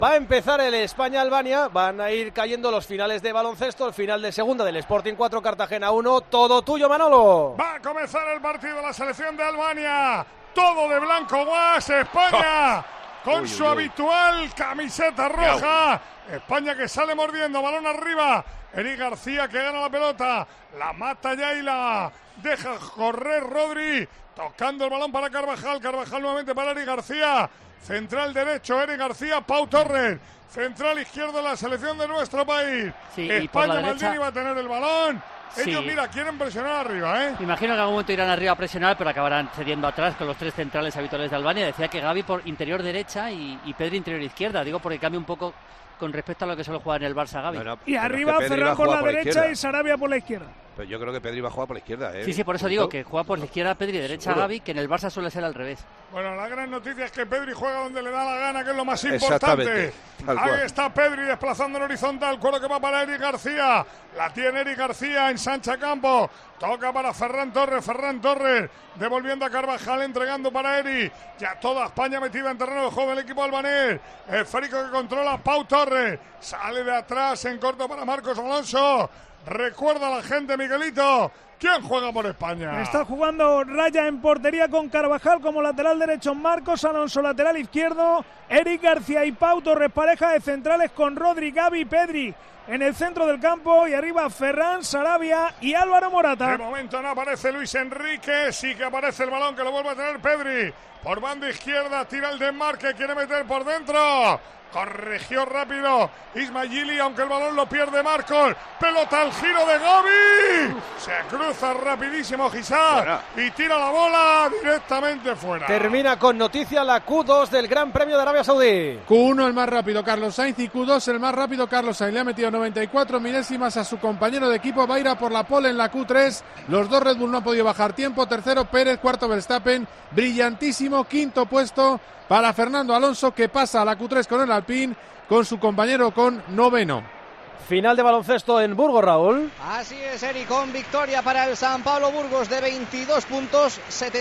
Va a empezar el España-Albania, van a ir cayendo los finales de baloncesto, el final de segunda del Sporting 4, Cartagena 1, todo tuyo, Manolo. Va a comenzar el partido de la selección de Albania, todo de blanco guas, España, con su habitual camiseta roja, España que sale mordiendo, balón arriba, Eric García que gana la pelota, la mata ya y la deja correr Rodri, tocando el balón para Carvajal, Carvajal nuevamente para Eric García, central derecho, Eric García, Pau Torres. Central izquierdo de la selección de nuestro país. Sí, España, derecha... Maldini va a tener el balón. Ellos, mira, quieren presionar arriba, ¿eh? Imagino que en algún momento irán arriba a presionar, pero acabarán cediendo atrás con los tres centrales habituales de Albania. Decía que Gavi por interior derecha y Pedri interior izquierda. Digo porque cambia un poco con respecto a lo que suele jugar en el Barça Gavi. Bueno, y arriba Ferran por la derecha y Sarabia por la izquierda. Pero yo creo que Pedri va a jugar por la izquierda, ¿eh? Sí, por eso digo que juega por la izquierda Pedri y derecha Gavi, que en el Barça suele ser al revés. Bueno, la gran noticia es que Pedri juega donde le da la gana, que es lo más importante. Ahí está Pedri desplazando en horizontal, cuero que va para Eric García. La tiene Eric García, ensancha campo. Toca para Ferran Torres, devolviendo a Carvajal, entregando para Eric. Ya toda España metida en terreno de juego del equipo albanés. Esférico que controla Pau Torres. Sale de atrás en corto para Marcos Alonso. Recuerda a la gente, Miguelito, ¿quién juega por España? Está jugando Raya en portería con Carvajal como lateral derecho, Marcos Alonso lateral izquierdo, Eric García y Pau Torres, pareja de centrales con Rodri, Gavi, Pedri en el centro del campo y arriba Ferran, Sarabia y Álvaro Morata. De momento no aparece Luis Enrique, sí que aparece el balón que lo vuelve a tener Pedri. Por banda izquierda tira el desmarque, quiere meter por dentro. Corrigió rápido Ismaili, aunque el balón lo pierde Marcos. Pelota al giro de Gavi. Se cruza rapidísimo Gizá y tira la bola directamente fuera. Termina con noticia la Q2 del Gran Premio de Arabia Saudí. Q1 el más rápido Carlos Sainz y Q2 el más rápido Carlos Sainz. Le ha metido 94 milésimas a su compañero de equipo. Va a ir a por la pole en la Q3. Los dos Red Bull no han podido bajar tiempo. Tercero Pérez, cuarto Verstappen. Brillantísimo quinto puesto para Fernando Alonso, que pasa a la Q3 con el Alpine, con su compañero con noveno. Final de baloncesto en Burgos, Raúl. Así es, Eric, con victoria para el San Pablo Burgos de 22 puntos,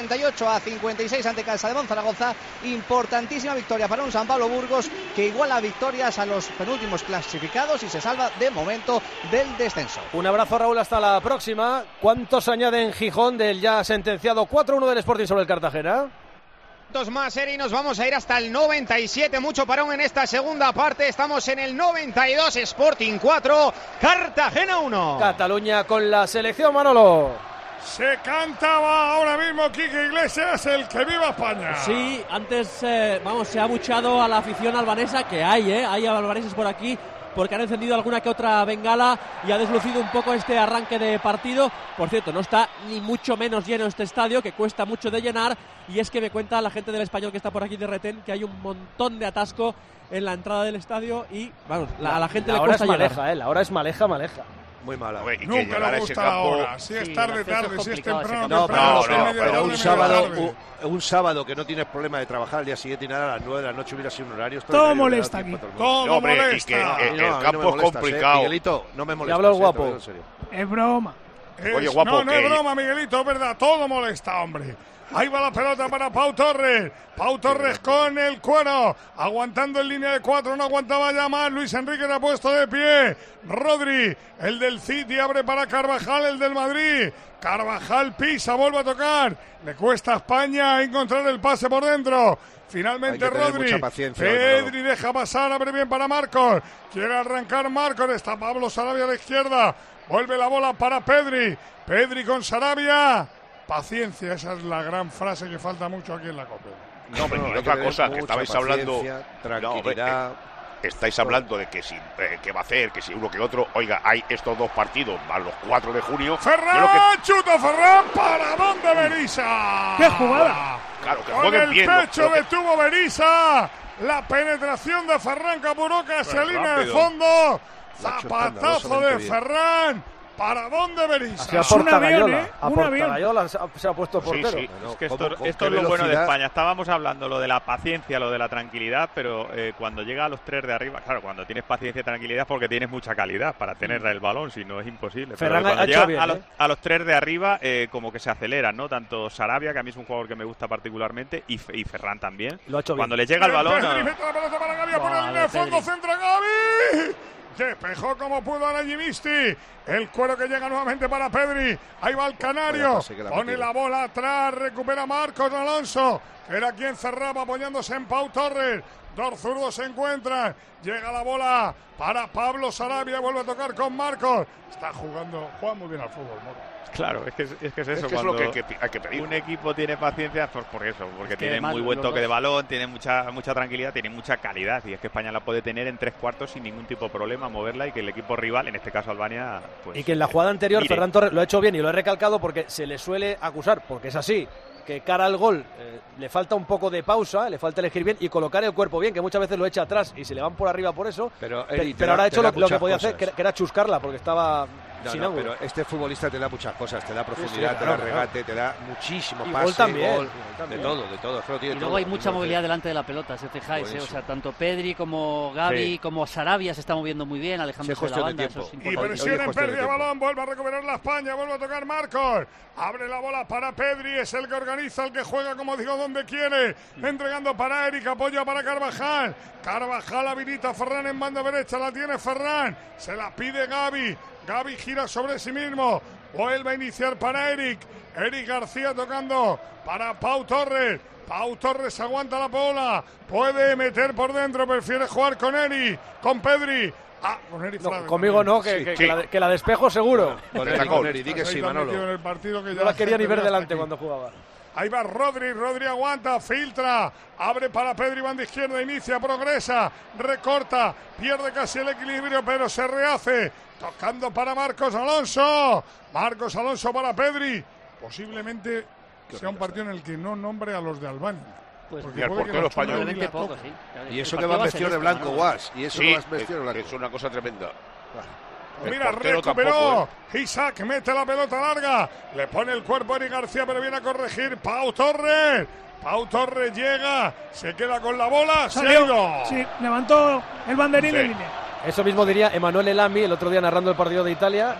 78-56 ante Casademón Zaragoza. Importantísima victoria para un San Pablo Burgos que iguala victorias a los penúltimos clasificados y se salva de momento del descenso. Un abrazo, Raúl, hasta la próxima. ¿Cuántos añaden Gijón del ya sentenciado 4-1 del Sporting sobre el Cartagena? Más, Eri, nos vamos a ir hasta el 97, mucho parón en esta segunda parte, estamos en el 92, Sporting 4, Cartagena 1. Cataluña con la selección, Manolo. Se cantaba ahora mismo Quique Iglesias, el que viva España. Sí, antes, se ha abucheado a la afición albanesa, que hay albaneses por aquí, porque han encendido alguna que otra bengala y ha deslucido un poco este arranque de partido. Por cierto, no está ni mucho menos lleno este estadio, que cuesta mucho de llenar, y es que me cuenta la gente del Español que está por aquí de retén que hay un montón de atasco en la entrada del estadio y, vamos, a la gente le cuesta llegar. La hora es maleja. Muy mala. Y nunca le gusta la hora, si es tarde, si es temprano, no, pero un sábado que no tienes problema de trabajar al día siguiente y nada, a las 9 de la noche hubiera sido un horario. Todo molesta aquí. Todo molesta. Y que el campo es complicado. Miguelito, no me molesta. Ya hablo el guapo. Es broma. Oye, guapo, no es broma, Miguelito, es verdad, todo molesta, hombre. Ahí va la pelota para Pau Torres. Pau Torres con el cuero. Aguantando en línea de 4. No aguantaba ya más. Luis Enrique le ha puesto de pie. Rodri, el del City, abre para Carvajal, el del Madrid. Carvajal pisa, vuelve a tocar. Le cuesta a España encontrar el pase por dentro. Finalmente Rodri. Pedri deja pasar, abre bien para Marcos. Quiere arrancar Marcos. Está Pablo Sarabia a la izquierda. Vuelve la bola para Pedri. Pedri con Sarabia. Paciencia, esa es la gran frase que falta mucho aquí en la Copa. No, hombre, y otra cosa, que estabais hablando... Tranquilidad. Estáis hablando de que si qué va a hacer, que si uno que otro. Oiga, hay estos dos partidos más los 4 de junio. ¡Ferran! ¡Chuta Ferran! ¿Para dónde Berizza? ¡Qué jugada! Claro, que con el pecho detuvo Berizza. La penetración de Ferran Capuroca hacia línea de fondo. Zapatazo de Ferran. para dónde Berisha. A Portagayola se ha puesto portero. Sí. Es que esto es lo bueno de España. Estábamos hablando lo de la paciencia, lo de la tranquilidad, pero cuando llega a los 3 de arriba, claro, cuando tienes paciencia y tranquilidad porque tienes mucha calidad para tener el balón, si no es imposible. Ferran pero cuando ha hecho llega bien, a los 3 de arriba, como que se aceleran, ¿no? Tanto Sarabia, que a mí es un jugador que me gusta particularmente, y Ferran también. Lo ha hecho cuando bien. le llega el balón... Pedri mete la pelota para Gavi, por la línea de fondo, centra Gavi. Despejó como pudo a Jimisti. El cuero que llega nuevamente para Pedri. Ahí va el canario. Pone la bola atrás. Recupera Marcos Alonso, que era quien cerraba apoyándose en Pau Torres. Dos zurdos se encuentran. Llega la bola para Pablo Sarabia. Vuelve a tocar con Marcos. Está juega muy bien al fútbol, Mora. Claro, es que es eso. Es lo que hay que pedir. Un equipo tiene paciencia por eso, porque tiene muy buen toque de balón, tiene mucha tranquilidad, tiene mucha calidad, y es que España la puede tener en 3 cuartos sin ningún tipo de problema, moverla, y que el equipo rival, en este caso Albania, pues... Y que en la jugada anterior Ferran Torres lo ha hecho bien, y lo he recalcado porque se le suele acusar, porque es así, que cara al gol le falta un poco de pausa, le falta elegir bien y colocar el cuerpo bien, que muchas veces lo echa atrás y se le van por arriba por eso, pero ahora ha hecho lo que podía hacer, que era chuscarla, porque estaba... pero este futbolista te da muchas cosas, te da profundidad, te da regate, te da muchísimo y pase, gol también, gol, de todo. Y luego hay mucha movilidad delante de la pelota, si os fijáis, o sea, tanto Pedri como Gavi, como Sarabia se está moviendo muy bien, alejándose de la banda, eso es importante. Y presión en pérdida de balón, vuelve a recuperar la España, vuelve a tocar Marcos, abre la bola para Pedri, es el que organiza, el que juega, como digo, donde quiere, entregando para Eric, apoya para Carvajal habilita a Ferran en banda derecha, la tiene Ferran, se la pide Gavi gira sobre sí mismo, vuelve a iniciar para Eric García tocando para Pau Torres aguanta la bola, puede meter por dentro, prefiere jugar con Pedri. Con Eri conmigo no, que la despejo seguro. Con Eri, di que sí, Manolo. En el partido que no la quería ni ver delante cuando jugaba. Ahí va Rodri aguanta, filtra, abre para Pedri, banda izquierda, inicia, progresa, recorta, pierde casi el equilibrio, pero se rehace, tocando para Marcos Alonso para Pedri, posiblemente sea un partido en el que no nombre a los de Albania. Pues y al portero español. Y eso que va vestido de blanco, Guas, y eso que va vestido de blanco. Es una cosa tremenda. Mira, recuperó Isaac, mete la pelota larga, le pone el cuerpo a Eric García, pero viene a corregir Pau Torres llega, se queda con la bola, salió. Sí, levantó el banderín en línea. Eso mismo diría Emanuele Lamy el otro día narrando el partido de Italia,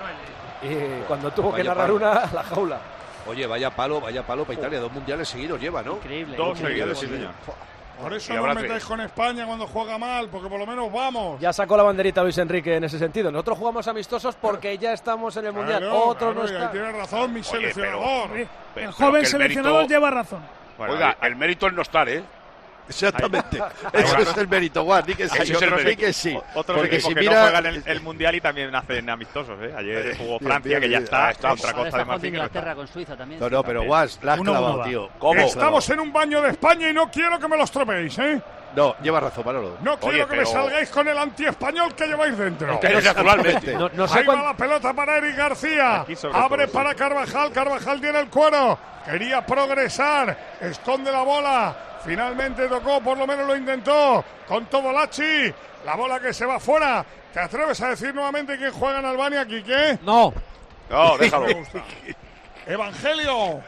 y cuando tuvo que narrar una, la jaula. Oye, vaya palo para Italia, 2 mundiales seguidos lleva, ¿no? Increíble. 2 seguidos, sí, señor. Por eso no metáis con España cuando juega mal, porque por lo menos vamos. Ya sacó la banderita Luis Enrique en ese sentido. Nosotros jugamos amistosos porque ya estamos en el Mundial. Otro no está. Tiene razón mi seleccionador. El joven seleccionador lleva razón. Bueno, oiga, el mérito es no estar, ¿eh? Exactamente. Eso es el mérito, Juan. Di que sí. Otros equipos que no juegan el Mundial y también hacen amistosos, ¿eh? Ayer jugó Francia, que ya está contra Costa de Marfil. Inglaterra con Suiza también. No, pero Guas, la has clavado, tío. ¿Cómo? Estamos en un baño de España y no quiero que me los tropeéis, ¿eh? No, lleva razón, Manolo. No quiero que me salgáis con el anti-español que lleváis dentro. Naturalmente. Ahí va la pelota para Eric García. Abre para Carvajal tiene el cuero. Quería progresar, esconde la bola. Finalmente tocó, por lo menos lo intentó. Con todo Lachi. La bola que se va fuera. ¿Te atreves a decir nuevamente quién juega en Albania, Quique? No. No, déjalo. Evangelio.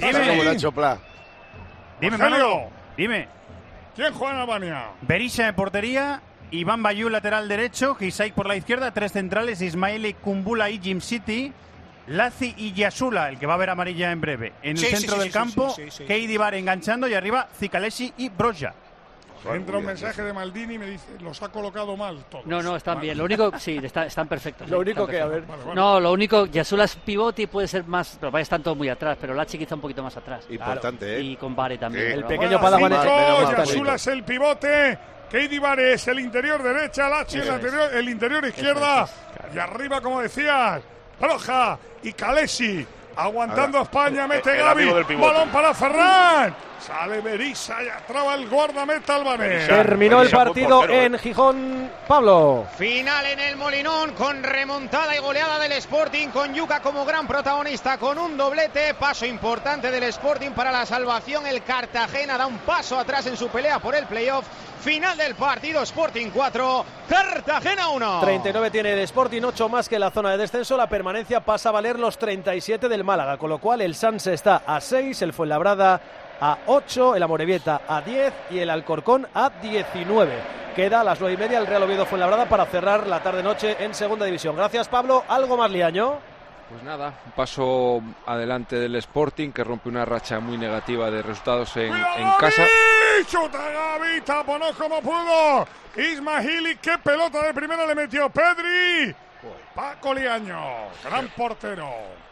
Dime, Manolo. Dime. ¿Quién juega en Albania? Berisha en portería, Iván Bayú lateral derecho, Gisaik por la izquierda, 3 centrales, Ismaili Kumbula y Jim City, Lazi y Yasula, el que va a ver amarilla en breve. En el centro del campo, Keidi Bar enganchando y arriba Zicalesi y Broja. Entra un mensaje de Maldini y me dice, los ha colocado mal todos. No, están bien. Lo único, están perfectos. Lo único que, a ver... No, lo único, Yasula es pivote y puede ser más... Pero están todos muy atrás, pero Lachi quizá un poquito más atrás. Importante, Y con Bare también. El pequeño Padawan... Yasula es el pivote, Keidi Bare es el interior derecha, Lachi el interior izquierda. Y arriba, como decías, Broja y Calesi. Aguantando España, mete Gavi, balón para Ferran. Sale Berisha y traba el guardameta albanés. Terminó el partido en Gijón, Pablo. Final en el Molinón con remontada y goleada del Sporting, con Yuka como gran protagonista, con un doblete. Paso importante del Sporting para la salvación. El Cartagena da un paso atrás en su pelea por el playoff. Final del partido, Sporting 4, Cartagena 1. 39 tiene el Sporting, 8 más que la zona de descenso. La permanencia pasa a valer los 37 del Málaga, con lo cual el Sanse está a 6, el Fuenlabrada a 8, el Amorebieta a 10 y el Alcorcón a 19. Queda a las 9:30 el Real Oviedo Fuenlabrada para cerrar la tarde-noche en Segunda División. Gracias, Pablo. ¿Algo más, Liaño? Pues nada, un paso adelante del Sporting, que rompe una racha muy negativa de resultados en casa. Chuta Gavi, taponó como pudo. Ismaili, qué pelota de primera le metió Pedri. Paco Liaño, gran portero.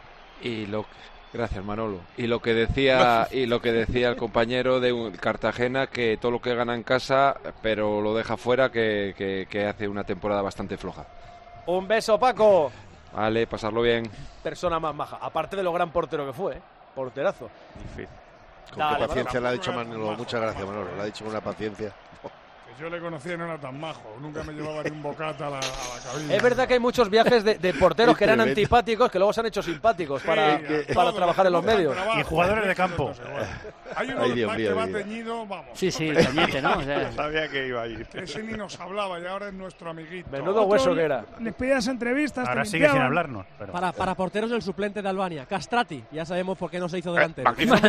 Gracias, Manolo. Y lo que decía el compañero de Cartagena, que todo lo que gana en casa, pero lo deja fuera, que hace una temporada bastante floja. Un beso, Paco. Vale, pasarlo bien. Persona más maja, aparte de lo gran portero que fue, porterazo. Difícil. Con qué paciencia le ha dicho Manolo. Muchas gracias, Manolo. Le ha dicho con una paciencia. Yo le conocía y no era tan majo. Nunca me llevaba ni un bocata a la cabina. Es verdad que hay muchos viajes de porteros que eran antipáticos que luego se han hecho simpáticos para trabajar en los medios. Y jugadores de campo. Hay uno que va teñido, vamos. Sí, el Cañete, ¿no? O sea, sabía que iba a ir. Ese ni nos hablaba y ahora es nuestro amiguito. Menudo hueso que era. Les pedías entrevistas. Ahora sigue sin hablarnos. Pero... Para porteros, el suplente de Albania, Castrati. Ya sabemos por qué no se hizo delantero.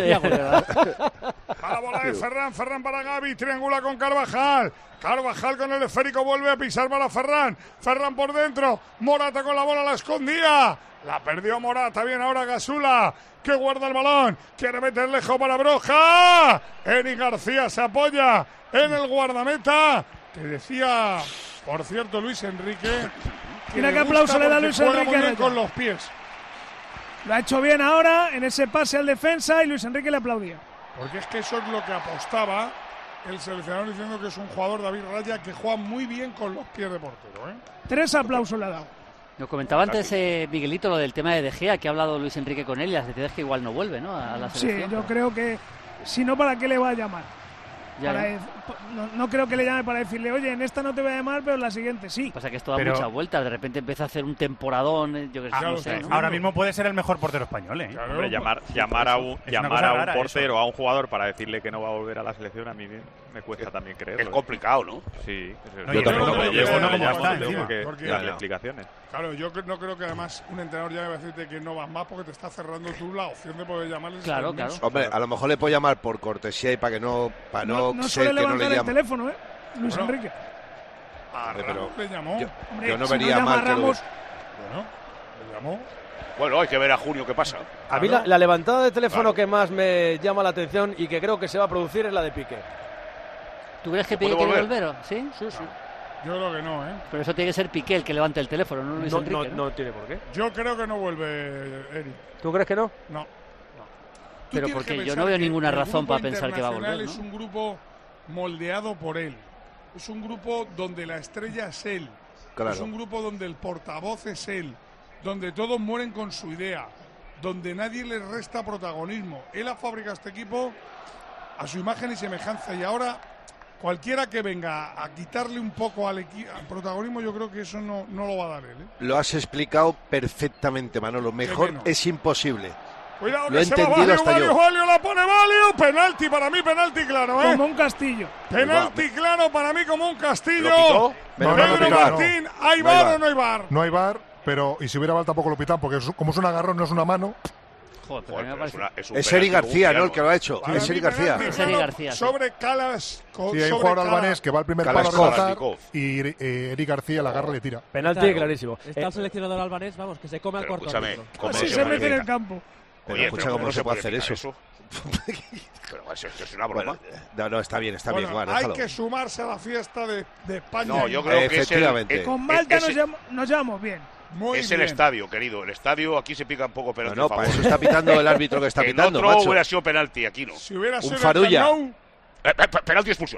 A la bola de Ferran para Gavi, triangula con Carvajal. Carvajal con el esférico vuelve a pisar para Ferran. Ferran por dentro. Morata con la bola, la escondía. La perdió Morata. Bien ahora Gasula, que guarda el balón. Quiere meter lejos para Broja. Eric García se apoya en el guardameta. Que decía, por cierto, Luis Enrique. Mira qué aplauso le da Luis Enrique con los pies. Lo ha hecho bien ahora en ese pase al defensa y Luis Enrique le aplaudía. Porque es que eso es lo que apostaba el seleccionador, diciendo que es un jugador, David Raya, que juega muy bien con los pies de portero. 3 aplausos le ha dado. Lo comentaba antes Miguelito, lo del tema de Gea, que ha hablado Luis Enrique con él, y las decisiones que igual no vuelve, ¿no? A la selección. Sí, yo creo que si no, ¿para qué le va a llamar? No creo que le llame para decirle, oye, en esta no te voy a llamar, pero en la siguiente sí. Pasa que esto da muchas vueltas, de repente empieza a hacer un temporadón, yo que no sé. Ahora mismo puede ser el mejor portero español, ¿eh? Claro, hombre, llamar a un portero, a un jugador para decirle que no va a volver a la selección, a mí me cuesta también creerlo. Es complicado, ¿no? Sí. Yo tampoco me llevo las explicaciones. Claro, yo no creo que además un entrenador ya va a decirte que no vas más porque te está cerrando tú la opción de poder llamarles. Claro. Hombre, a lo mejor le puedo llamar por cortesía y para que no suele levantar el teléfono, Luis Enrique. Pero le llamó. Yo no vería mal que le llamó. Bueno, hay que ver a junio qué pasa. A mí la levantada de teléfono que más me llama la atención y que creo que se va a producir es la de Piqué. ¿Tú crees que Piqué quiere volver? ¿Sí? Sí. Yo creo que no, Pero eso tiene que ser Piqué el que levante el teléfono, no Luis Enrique. No tiene por qué. Yo creo que no vuelve, Eric. ¿Tú crees que no? No. Pero porque yo no veo ninguna razón para pensar que va a volver, ¿no? Es un grupo moldeado por él. Es un grupo donde la estrella es él. Claro. Es un grupo donde el portavoz es él. Donde todos mueren con su idea. Donde nadie le resta protagonismo. Él ha fabricado este equipo a su imagen y semejanza. Y ahora, cualquiera que venga a quitarle un poco al protagonismo, yo creo que eso no lo va a dar él. Lo has explicado perfectamente, Manolo. Mejor es imposible. Cuidado, lo he entendido hasta yo. Valio, la pone Valio. Penalti para mí, penalti claro, Como un castillo. Penalti claro para mí, como un castillo. Pedro Martín, ¿hay VAR o no hay VAR? No hay VAR, pero y si hubiera VAR tampoco lo pitan, porque como es un agarrón, no es una mano. Es Eric García, ¿no? El que lo ha hecho. Es Eric García. Es Eric García. Sobre Calas. Sí, hay un jugador albanés que va al primer palo a rematar y Eric García la agarra y le tira. Penalti clarísimo. Está el seleccionador albanés, vamos, que se come al corto. Así se mete en el campo. Pero escucha, ¿cómo no se puede hacer eso? Pero eso es una broma. No, está bien, hay que sumarse a la fiesta de España. No, yo creo que efectivamente. Con Malta nos llevamos bien. Es el estadio, querido. El estadio aquí se pica un poco penalti. No, para eso está pitando el árbitro que está pitando, macho. No hubiera sido penalti, aquí no. Si hubiera sido Farulla. Penalti, expulsión.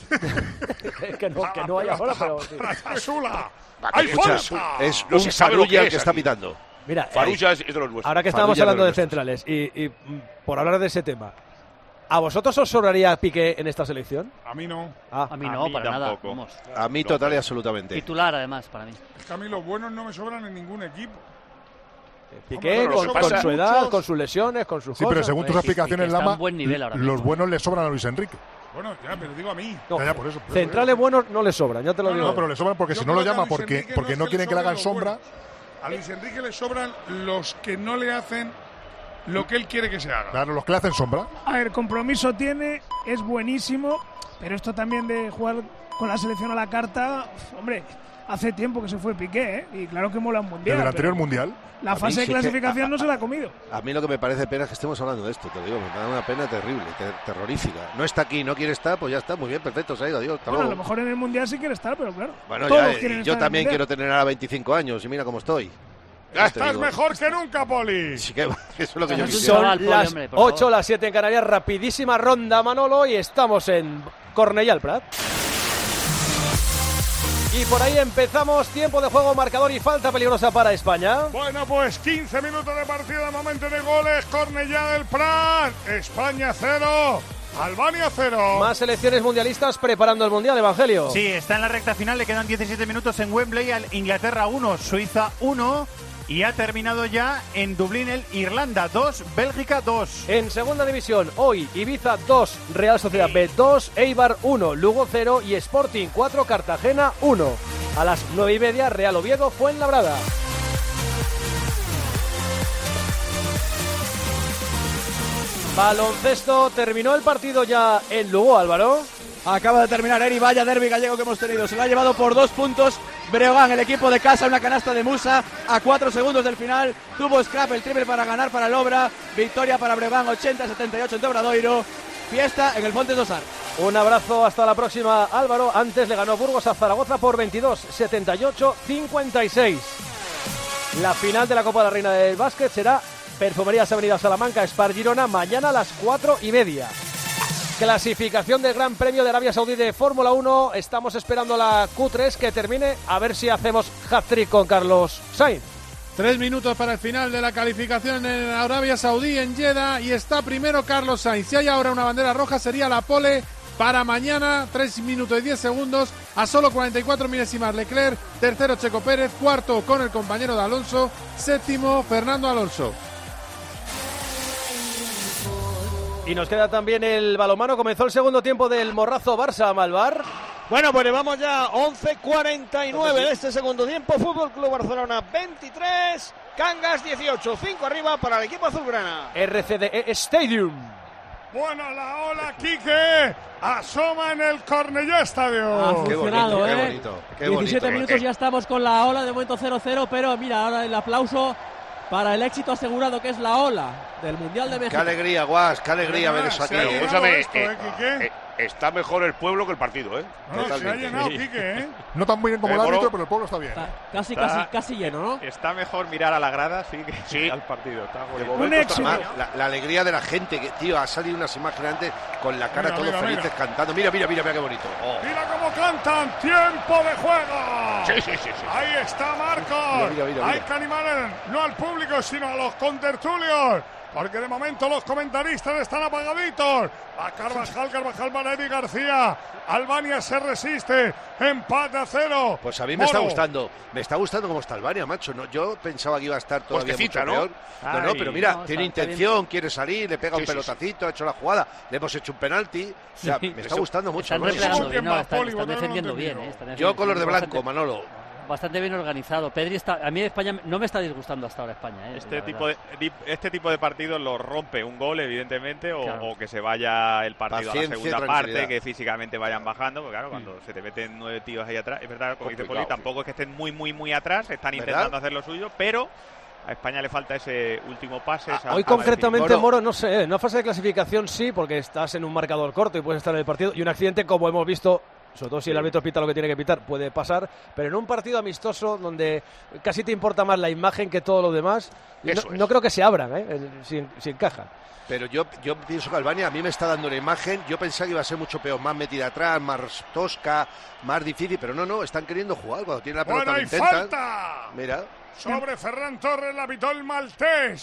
que no hay ahora, pero... ¡Hay falta! Es un Farulla el que está pitando. Mira, Farulla es de los nuestros. Ahora que estábamos hablando de centrales y por hablar de ese tema, ¿A vosotros os sobraría Piqué en esta selección? A mí no. A mí no, para nada. Vamos. A mí total y absolutamente. Titular, además, para mí. Es que a mí los buenos no me sobran en ningún equipo. Piqué, con su edad, con sus lesiones, con sus cosas. Sí, pero según tus explicaciones, Lama, los buenos le sobran a Luis Enrique. Bueno, ya, pero digo a mí. No, ya, por eso. Centrales buenos no le sobran, ya te lo digo. No, pero le sobran porque si no lo llama, porque no quieren que le hagan sombra. A Luis Enrique le sobran los que no le hacen lo que él quiere que se haga. Claro, los que le hacen sombra. A ver, compromiso tiene, es buenísimo, pero esto también de jugar con la selección a la carta, hombre, hace tiempo que se fue Piqué, ¿eh? Y claro que mola un mundial. Desde el anterior mundial. La fase de clasificación no se la ha comido. A mí lo que me parece pena es que estemos hablando de esto, te lo digo, me da una pena terrible, terrorífica. No está aquí, no quiere estar, pues ya está, muy bien, perfecto, se ha ido, adiós. Bueno, a lo mejor en el mundial sí quiere estar, pero claro. Bueno, ya, yo también quiero tener ahora 25 años y mira cómo estoy. Ya estás mejor que nunca, Poli. Sí, que eso es lo que yo quisiera. Son las 8, las 7 en Canarias, rapidísima ronda, Manolo, y estamos en Cornellà al Prat. Y por ahí empezamos, tiempo de juego, marcador y falta peligrosa para España. Bueno, pues 15 minutos de partida, momento de goles, Cornellà del Prat, España 0, Albania 0. Más selecciones mundialistas preparando el Mundial, Evangelio. Sí, está en la recta final, le quedan 17 minutos en Wembley, Inglaterra 1, Suiza 1. Y ha terminado ya en Dublín el Irlanda 2, Bélgica 2. En segunda división, hoy Ibiza 2, Real Sociedad B 2, Eibar 1, Lugo 0 y Sporting 4, Cartagena 1. A las 9:30, Real Oviedo, Fuenlabrada. Baloncesto, terminó el partido ya en Lugo, Álvaro. Acaba de terminar Eri, vaya derbi gallego que hemos tenido. Se lo ha llevado por 2 puntos Breogán, el equipo de casa, una canasta de Musa a 4 segundos del final. Tuvo scrap, el triple para ganar para el Obra. Victoria para Breogán, 80-78 en Dobradoiro. Fiesta en el Fontes do Sar. Un abrazo, hasta la próxima, Álvaro. Antes le ganó Burgos a Zaragoza por 22, 78-56. La final de la Copa de la Reina del Básquet será Perfumerías Avenida Salamanca, Spar Girona, mañana a las 4:30. Clasificación del Gran Premio de Arabia Saudí de Fórmula 1. Estamos esperando la Q3 que termine, a ver si hacemos hat-trick con Carlos Sainz. 3 minutos para el final de la calificación en Arabia Saudí, en Jeddah, y está primero Carlos Sainz. Si hay ahora una bandera roja, sería la pole para mañana. 3 minutos y 10 segundos, a solo 44 milésimas Leclerc. Tercero Checo Pérez, cuarto con el compañero de Alonso, séptimo Fernando Alonso. Y nos queda también el balonmano. Comenzó el segundo tiempo del Morrazo Barça, Malvar. Bueno, pues vamos ya 11:49 de este segundo tiempo. Fútbol Club Barcelona 23, Cangas 18, 5 arriba para el equipo azulgrana. RCDE Stadium. Bueno, la ola, Quique, asoma en el Cornellà Stadium. Ha funcionado, qué bonito, qué 17 bonito. minutos ya estamos con la ola, de momento 0-0, pero mira, ahora el aplauso para el éxito asegurado que es la ola del Mundial de México. Qué alegría, Guas, qué alegría ver eso aquí. Escúchame, está mejor el pueblo que el partido, ¿eh? No, se ha llenado, Quique, ¿eh? No tan bien como el árbitro, pero el pueblo está bien. Casi lleno, ¿no? Está mejor mirar a la grada, sí, al partido. Está un éxito. La alegría de la gente, que, tío, ha salido unas imágenes antes con la cara todos felices cantando. Mira qué bonito. Oh. Mira cómo cantan, tiempo de juego. Sí. Ahí está Marcos. Mira. Hay que animar no al público, sino a los contertulios. Porque de momento los comentaristas están apagaditos. A Carvajal para Eri García. Albania se resiste. Empate a 0. Pues a mí me está gustando cómo está Albania, macho. No, yo pensaba que iba a estar todavía mucho peor. No, pero mira, tiene intención, quiere salir, le pega un pelotacito, ha hecho la jugada, le hemos hecho un penalti. O sea, me está gustando mucho. Están defendiendo bien. Yo con los de blanco, Manolo. Bastante bien organizado. Pedri está, a mí España no me está disgustando hasta ahora España. Este tipo de partidos lo rompe un gol, evidentemente, o que se vaya el partido a la segunda parte, que físicamente vayan bajando, porque claro, cuando se te meten 9 tíos ahí atrás, es verdad, como dice Poli, tampoco es que estén muy atrás, están intentando hacer lo suyo, pero a España le falta ese último pase. Hoy concretamente, Moro, no sé, en una fase de clasificación sí, porque estás en un marcador corto y puedes estar en el partido, y un accidente, como hemos visto, sobre todo si el árbitro pita lo que tiene que pitar, puede pasar, pero en un partido amistoso donde casi te importa más la imagen que todo lo demás, no creo que se abran, si encajan. Pero yo pienso que Albania a mí me está dando una imagen, yo pensaba que iba a ser mucho peor, más metida atrás, más tosca, más difícil, pero no, están queriendo jugar, cuando tiene la pelota lo intentan. Falta. Mira. Sobre Ferran Torres, la pitó el maltés.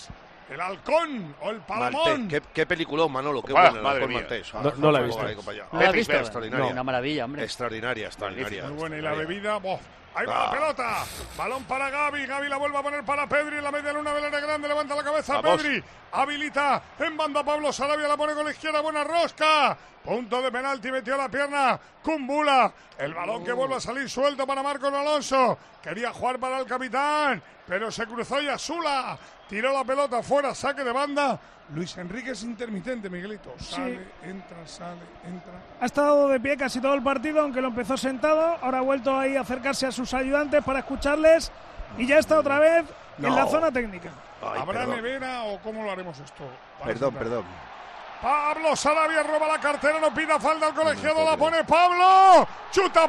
el halcón o el palamón. Qué peliculón, Manolo, qué bueno, el halcón maltés. No la he visto. ¿No la has visto? Extraordinaria. Una maravilla, hombre. Extraordinaria. Muy buena, y la bebida, ahí va la pelota, balón para Gavi la vuelve a poner para Pedri en la media luna del área grande, levanta la cabeza Pedri, habilita en banda Pablo Sarabia, la pone con la izquierda, buena rosca, punto de penalti, metió la pierna Kumbula, el balón que vuelve a salir suelto para Marcos Alonso, quería jugar para el capitán, pero se cruzó Yasula, tiró la pelota fuera, saque de banda. Luis Enrique es intermitente, Miguelito. Sale, entra. Ha estado de pie casi todo el partido, aunque lo empezó sentado. Ahora ha vuelto ahí a acercarse a sus ayudantes para escucharles. Y ya está otra vez en la zona técnica. ¿Habrá nevera o cómo lo haremos esto? Perdón. Pablo Sarabia roba la cartera, no pida falta al colegiado, la pone Pablo. ¡Chuta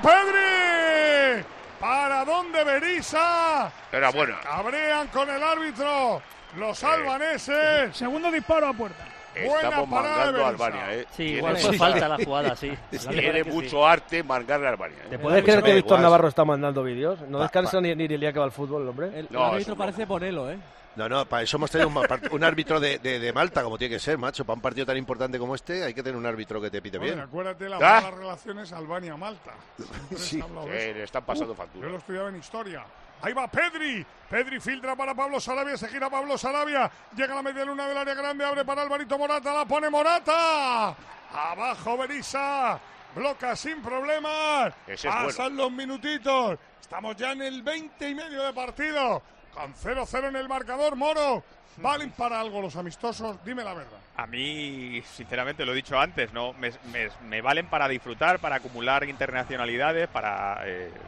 Pedri! ¿Para dónde Berizza? Era buena. Cabrean con el árbitro. Los albaneses. Segundo disparo a puerta. Estamos mangando a Albania, Sí, igual fue falta la jugada, sí. Tiene mucho arte mangarle a Albania. ¿Te puedes creer que Víctor Navarro está mandando vídeos? No descansa ni el día que va al fútbol, el hombre. El árbitro parece Bonelo, No, para eso hemos tenido un árbitro de Malta, como tiene que ser, macho. Para un partido tan importante como este, hay que tener un árbitro que te pite bien. Acuérdate las malas relaciones Albania-Malta. Sí, le están pasando factura. Yo lo estudiaba en historia. Ahí va Pedri filtra para Pablo Sarabia, se gira Pablo Sarabia, llega a la media luna del área grande, abre para Alvarito Morata, la pone Morata, abajo Berizza, bloca sin problemas, pasan los minutitos, estamos ya en el 20 y medio de partido, con 0-0 en el marcador. Moro, ¿valen para algo los amistosos? Dime la verdad. A mí, sinceramente, lo he dicho antes, ¿no? Me valen para disfrutar, para acumular internacionalidades, para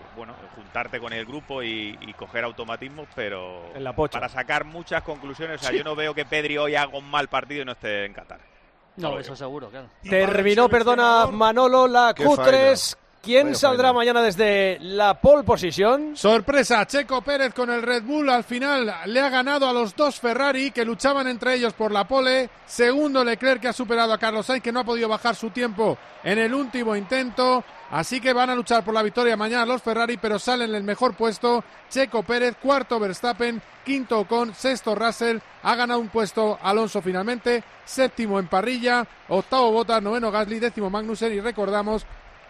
juntarte con el grupo y coger automatismos, pero en la pocha. Para sacar muchas conclusiones. O sea, yo no veo que Pedri hoy haga un mal partido y no esté en Qatar. No, eso seguro, claro. Terminó, Manolo, la Q3. ¿Quién saldrá mañana desde la pole position? Sorpresa, Checo Pérez con el Red Bull. Al final le ha ganado a los dos Ferrari que luchaban entre ellos por la pole. Segundo Leclerc, que ha superado a Carlos Sainz, que no ha podido bajar su tiempo en el último intento. Así que van a luchar por la victoria mañana los Ferrari, pero salen en el mejor puesto Checo Pérez, cuarto Verstappen, quinto Ocon, sexto Russell. Ha ganado un puesto Alonso finalmente, séptimo en parrilla, octavo Bottas, noveno Gasly, décimo Magnussen y recordamos,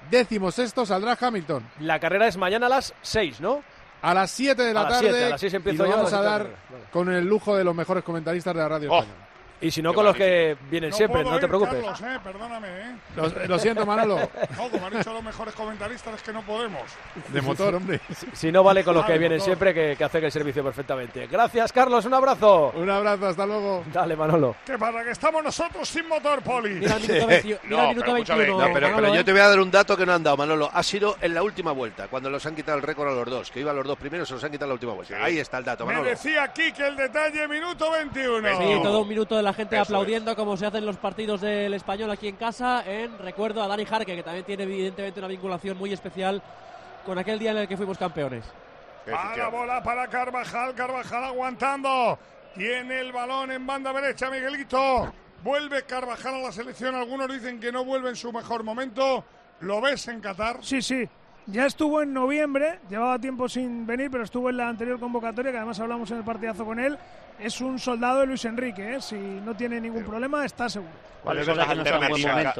16º saldrá Hamilton. La carrera es mañana a las 6, ¿no? A las 7 de la tarde. 7, a las 6 empiezo y lo yo. Vamos a dar con el lujo de los mejores comentaristas de la radio española. Y si no, con los que vienen siempre, no te preocupes. Carlos, perdóname, Lo siento, Manolo. No, como han dicho los mejores comentaristas, es que no podemos. De motor, hombre. Si no, vale con los que vienen siempre, que hacen el servicio perfectamente. Gracias, Carlos, un abrazo. Un abrazo, hasta luego. Dale, Manolo. Que para que estamos nosotros sin motor, Poli. Mira el minuto 21. Pero yo te voy a dar un dato que no han dado, Manolo. Ha sido en la última vuelta, cuando los han quitado el récord a los dos, que iban los dos primeros, se los han quitado en la última vuelta. Sí. Ahí está el dato, Manolo. Me decía aquí que el detalle, minuto 21. Sí, todo un minuto de la gente aplaudiendo como se hacen los partidos del Español aquí en casa, en recuerdo a Dani Jarque, que también tiene evidentemente una vinculación muy especial con aquel día en el que fuimos campeones. A la bola para Carvajal aguantando, tiene el balón en banda derecha Miguelito, vuelve Carvajal a la selección, algunos dicen que no vuelve en su mejor momento, ¿lo ves en Qatar? Sí, ya estuvo en noviembre, llevaba tiempo sin venir, pero estuvo en la anterior convocatoria, que además hablamos en el partidazo con él. Es un soldado de Luis Enrique, si no tiene ningún problema, está seguro. ¿Cuáles son las alternativas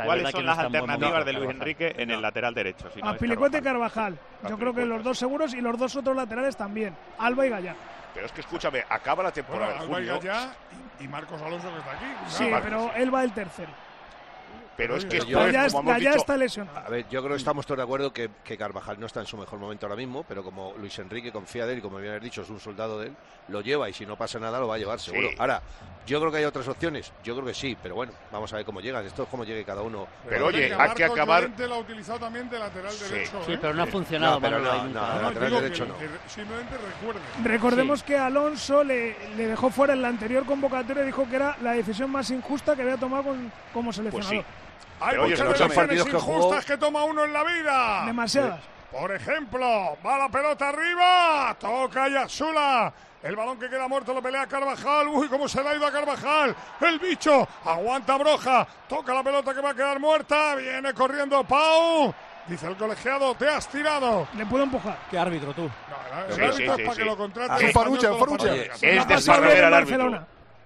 de Luis Enrique en el lateral derecho? Si no Azpilicueta y Carvajal. Yo creo que los dos seguros y los dos otros laterales también, Alba y Gallá. Pero es que escúchame, acaba la temporada en junio. Alba y Gallá y Marcos Alonso, que está aquí. Sí, pero él va el tercero. Pero es que ya está lesionado. A ver, yo creo que estamos todos de acuerdo que Carvajal no está en su mejor momento ahora mismo, pero como Luis Enrique confía de él y como bien has dicho, es un soldado de él, lo lleva y si no pasa nada lo va a llevar seguro. Sí. Ahora, yo creo que hay otras opciones, yo creo que sí, pero bueno, vamos a ver cómo llegan. Esto es como llegue cada uno. Pero oye, hay que acabar. Lo ha utilizado también de lateral derecho. Sí, pero no ha funcionado. No, lateral derecho no. Simplemente recordemos que Alonso le dejó fuera en la anterior convocatoria y dijo que era la decisión más injusta que había tomado como seleccionador. Pues sí. Hay muchas decisiones injustas que toma uno en la vida. Demasiadas. Por ejemplo, va la pelota arriba, toca Yasula. El balón que queda muerto lo pelea Carvajal. Uy, cómo se le ha ido a Carvajal. El bicho aguanta Broja. Toca la pelota que va a quedar muerta. Viene corriendo Pau. Dice el colegiado, te has tirado. Le puedo empujar. ¿Qué árbitro tú? No, el árbitro es para que lo contrate. Es desarrollar al árbitro.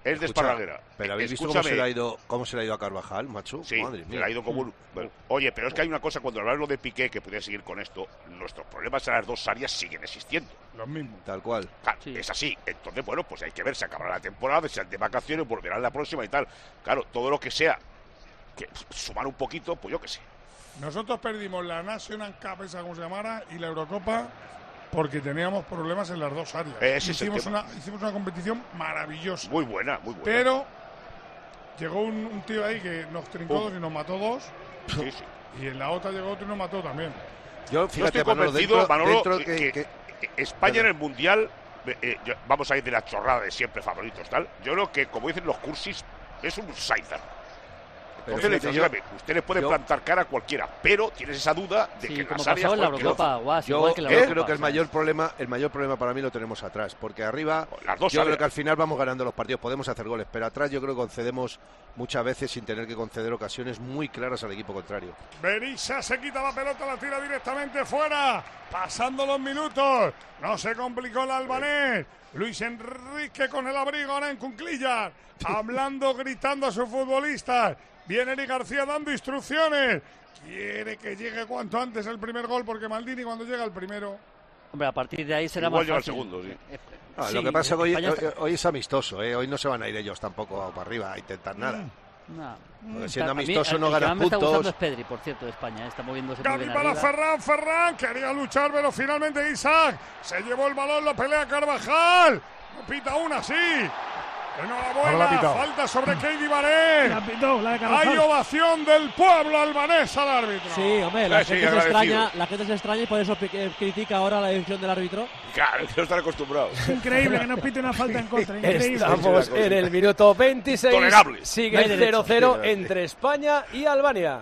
Es de Esparraguera. Pero habéis visto cómo se le ha ido a Carvajal, macho. Sí, madre mía. se le ha ido como un... Bueno, oye, pero es que hay una cosa, cuando hablas lo de Piqué, que podría seguir con esto, nuestros problemas en las dos áreas siguen existiendo. Los mismos. Tal cual. Claro, es así. Entonces, bueno, pues hay que ver, se acabará la temporada, sean de vacaciones, volverán la próxima y tal. Claro, todo lo que sea, que sumar un poquito, pues yo qué sé. Nosotros perdimos la National Cup, esa como se llamara, y la Eurocopa porque teníamos problemas en las dos áreas. Hicimos una competición maravillosa. Muy buena, muy buena. Pero llegó un tío ahí que nos trincó dos y nos mató dos. Sí, sí. Y en la otra llegó otro y nos mató también. Yo estoy convencido, Manolo, que España en el Mundial, vamos a ir de la chorrada de siempre favoritos, tal. Yo creo que, como dicen los cursis, es un outsider. Entonces, usted le puede plantar cara a cualquiera, pero tienes esa duda de que como las áreas... pasó en la Eurocopa, yo creo que el mayor problema para mí lo tenemos atrás, porque arriba yo creo que al final vamos ganando los partidos, podemos hacer goles, pero atrás yo creo que concedemos muchas veces sin tener que conceder ocasiones muy claras al equipo contrario. Berisha se quita la pelota, la tira directamente fuera, pasando los minutos, no se complicó el albanés. Luis Enrique con el abrigo ahora en cuclillas, hablando, gritando a sus futbolistas. Viene Eric García dando instrucciones. Quiere que llegue cuanto antes el primer gol, porque Maldini cuando llega el primero... Hombre, a partir de ahí será más fácil. El segundo, sí. Sí, lo que pasa es que hoy es amistoso, hoy no se van a ir ellos tampoco para arriba a intentar nada. No. Siendo amistoso no ganan puntos. puntos. Me está gustando es Pedri, por cierto, de España. Está moviéndose muy bien para Ferran quería luchar, pero finalmente Isaac se llevó el balón, lo pelea Carvajal. No pita una, sí. Enhorabuena, falta sobre Keidi Baré. La pitó, la de Carvajal. Hay ovación del pueblo albanés al árbitro. Sí, hombre, la gente se extraña y por eso critica ahora la decisión del árbitro. Claro, que no están acostumbrados. Increíble que nos pite una falta en contra. Increíble. Estamos en el minuto 26. Tolerable. Sigue el 0-0 entre España y Albania.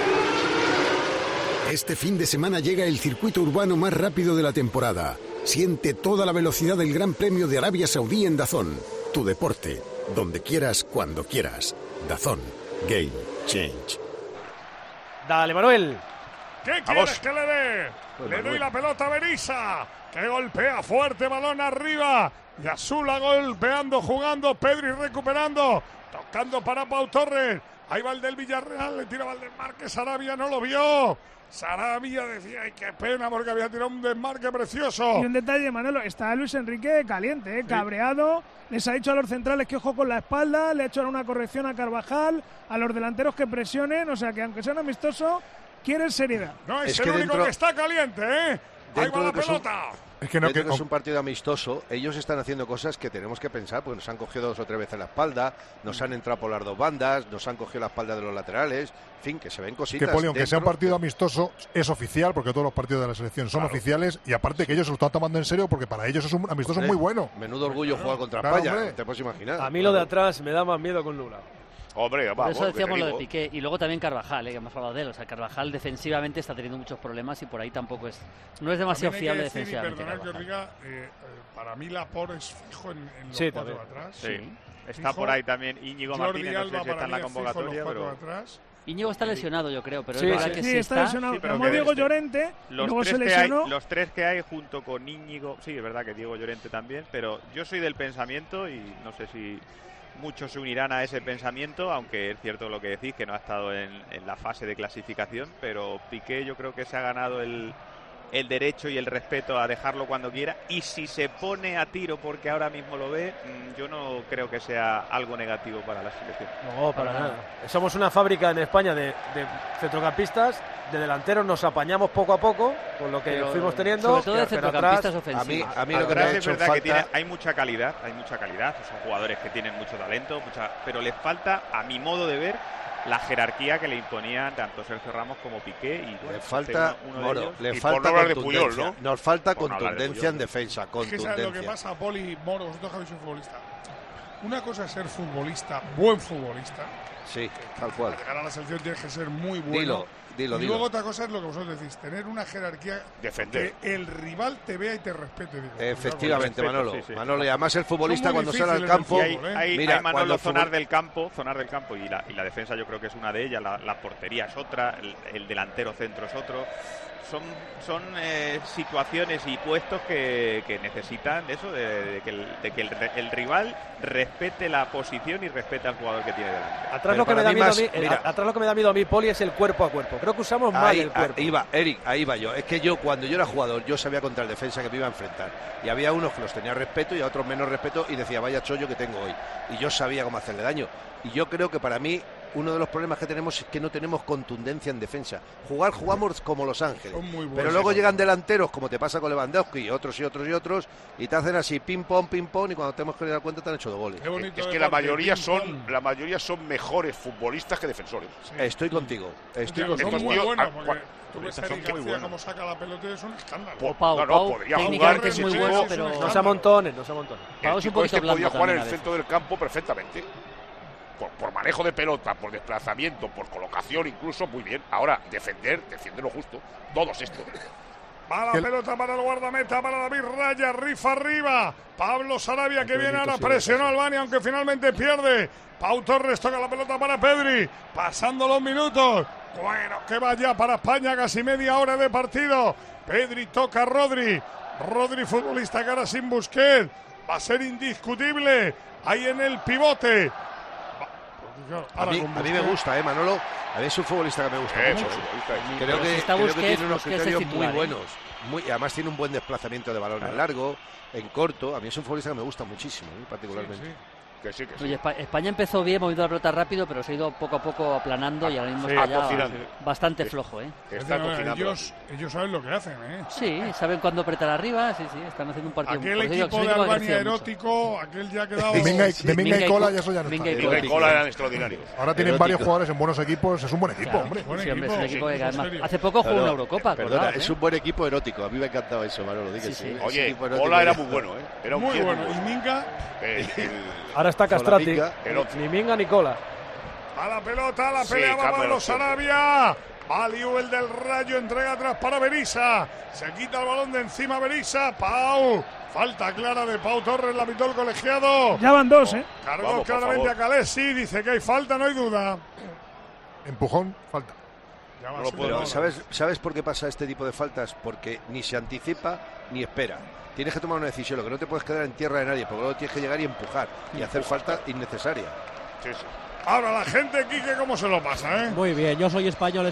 Este fin de semana llega el circuito urbano más rápido de la temporada. Siente toda la velocidad del Gran Premio de Arabia Saudí en DAZN. Tu deporte, donde quieras, cuando quieras. DAZN. Game Change. Dale, Manuel. ¿Qué quieres que le dé? Le doy la pelota a Berisha, que golpea fuerte, balón arriba. Yasula golpeando, jugando, Pedri recuperando, tocando para Pau Torres. Ahí va el del Villarreal, le tira Valdemar, Sarabia no lo vio. Sarabia decía, ay, qué pena, porque había tirado un desmarque precioso. Y un detalle, Manolo, está Luis Enrique caliente, cabreado. Les ha dicho a los centrales que ojo con la espalda, le ha hecho una corrección a Carvajal, a los delanteros que presionen, o sea que aunque sea un amistoso, quieren seriedad. No es el único que está caliente, ¿eh? Ahí va la pelota. Es que es un partido amistoso, ellos están haciendo cosas que tenemos que pensar, porque nos han cogido 2 o 3 veces la espalda, nos han entrado por las dos bandas, nos han cogido la espalda de los laterales, en fin, que se ven cositas. Que Poli, aunque sea un partido amistoso, es oficial, porque todos los partidos de la selección son oficiales, y aparte que ellos se lo están tomando en serio, porque para ellos es un amistoso muy bueno. Menudo orgullo jugar contra España, te puedes imaginar. A mí lo de atrás me da más miedo con Lula. Hombre, por eso decíamos lo de Piqué y luego también Carvajal, que hemos hablado de él. O sea, Carvajal defensivamente está teniendo muchos problemas y por ahí tampoco no es demasiado fiable defensivamente. Para mí Laporte es fijo en los 4 atrás. Sí. Está por ahí también Íñigo Martínez, no sé si está en la convocatoria, pero... Íñigo está lesionado, yo creo, pero es verdad que sí está lesionado. Como Diego Llorente, luego se lesionó. Los 3 que hay junto con Íñigo, sí, es verdad que Diego Llorente también, pero yo soy del pensamiento y no sé si muchos se unirán a ese pensamiento, aunque es cierto lo que decís, que no ha estado en la fase de clasificación, pero Piqué yo creo que se ha ganado el derecho y el respeto a dejarlo cuando quiera, y si se pone a tiro porque ahora mismo lo ve, yo no creo que sea algo negativo para la selección. No, para nada. Somos una fábrica en España de centrocampistas, de delanteros nos apañamos poco a poco con lo que fuimos teniendo. Sobre todo de centrocampistas ofensivos. A mí lo que me ha hecho es verdad que hay mucha calidad, son jugadores que tienen mucho talento, pero les falta, a mi modo de ver, la jerarquía que le imponían tanto Sergio Ramos como Piqué y le falta le falta contundencia, Puyol, ¿no? Nos falta contundencia en defensa, contundencia. Es que lo que pasa, Poli, Moro, vosotros habéis sido futbolista. Una cosa es ser futbolista, buen futbolista, Sí, tal cual. Para llegar a la selección tienes que ser muy bueno. Dilo. Luego otra cosa es lo que vosotros decís, tener una jerarquía, defender, que el rival te vea y te respete. Digo, efectivamente, claro, Manolo. Sí. Manolo, y además el futbolista cuando sale al campo... Hay Manolo, zonas del campo, y la defensa yo creo que es una de ellas, la portería es otra, el delantero centro es otro. Son situaciones y puestos que necesitan eso, de que el rival respete la posición y respete al jugador que tiene delante. Atrás lo que me da miedo a mí, Poli, es el cuerpo a cuerpo. Creo que usamos mal el cuerpo. Ahí va yo. Es que yo, cuando yo era jugador, yo sabía contra el defensa que me iba a enfrentar. Y había unos que los tenía respeto y a otros menos respeto y decía, vaya chollo que tengo hoy. Y yo sabía cómo hacerle daño. Y yo creo que para mí uno de los problemas que tenemos es que no tenemos contundencia en defensa. Jugamos como Los Ángeles, pero luego llegan delanteros, como te pasa con Lewandowski, otros, y te hacen así ping pong, y cuando tenemos que dar cuenta te han hecho 2 goles. Es que la mayoría son mejores futbolistas que defensores. Sí. Estoy contigo. Son muy buenos, porque tú ves a Eric García cómo saca la pelota y es un escándalo. Pau, técnicamente es muy bueno, pero no se amontones. Pau es un poquito podía jugar en el centro del campo perfectamente. Por manejo de pelota, por desplazamiento, por colocación incluso, muy bien. Ahora, defiende lo justo. Todos estos. Va la pelota para el guardameta, para David Raya, rifa arriba. Pablo Sarabia que viene ahora, presionó a Albania, aunque finalmente pierde. Pau Torres toca la pelota para Pedri, pasando los minutos. Bueno, que vaya para España, casi media hora de partido. Pedri toca a Rodri, futbolista que ahora sin Busquets. Va a ser indiscutible ahí en el pivote. A mí me gusta, Manolo. A mí es un futbolista que me gusta mucho. Creo que tiene unos criterios muy buenos. Además tiene un buen desplazamiento de balón en largo, en corto. A mí es un futbolista que me gusta muchísimo, particularmente. Sí. Que Oye, España empezó bien moviendo la pelota rápido, pero se ha ido poco a poco aplanando y ahora mismo está ya bastante flojo. Ellos saben lo que hacen. Sí, saben cuándo apretar arriba. Están haciendo un partido. Aquel equipo de Albania erótico, aquel ya ha quedado... De Minga y Cola, y eso ya no está. Minga y Cola eran extraordinarios. Ahora tienen varios jugadores en buenos equipos. Es un buen equipo, hombre. Es un equipo que además hace poco jugó una Eurocopa. Perdona, es un buen equipo erótico. A mí me ha encantado eso, Manolo. Oye, Cola era muy bueno. Era muy bueno. Y Minga... Ahora está Castrati, ni Minga ni Cola. A la pelota, la pelea va Pablo Sarabia. Valiu, el del Rayo, entrega atrás para Berizza. Se quita el balón de encima Berizza. Pau, falta clara de Pau Torres, la pitó el colegiado. Ya van 2, Cargó claramente a Calesi, dice que hay falta, no hay duda. Empujón, falta. Pero ¿sabes por qué pasa este tipo de faltas? Porque ni se anticipa ni espera. Tienes que tomar una decisión, lo que no te puedes quedar en tierra de nadie, porque luego tienes que llegar y empujar y hacer falta innecesaria. Sí. Ahora la gente, Quique, ¿cómo se lo pasa, Muy bien, yo soy español,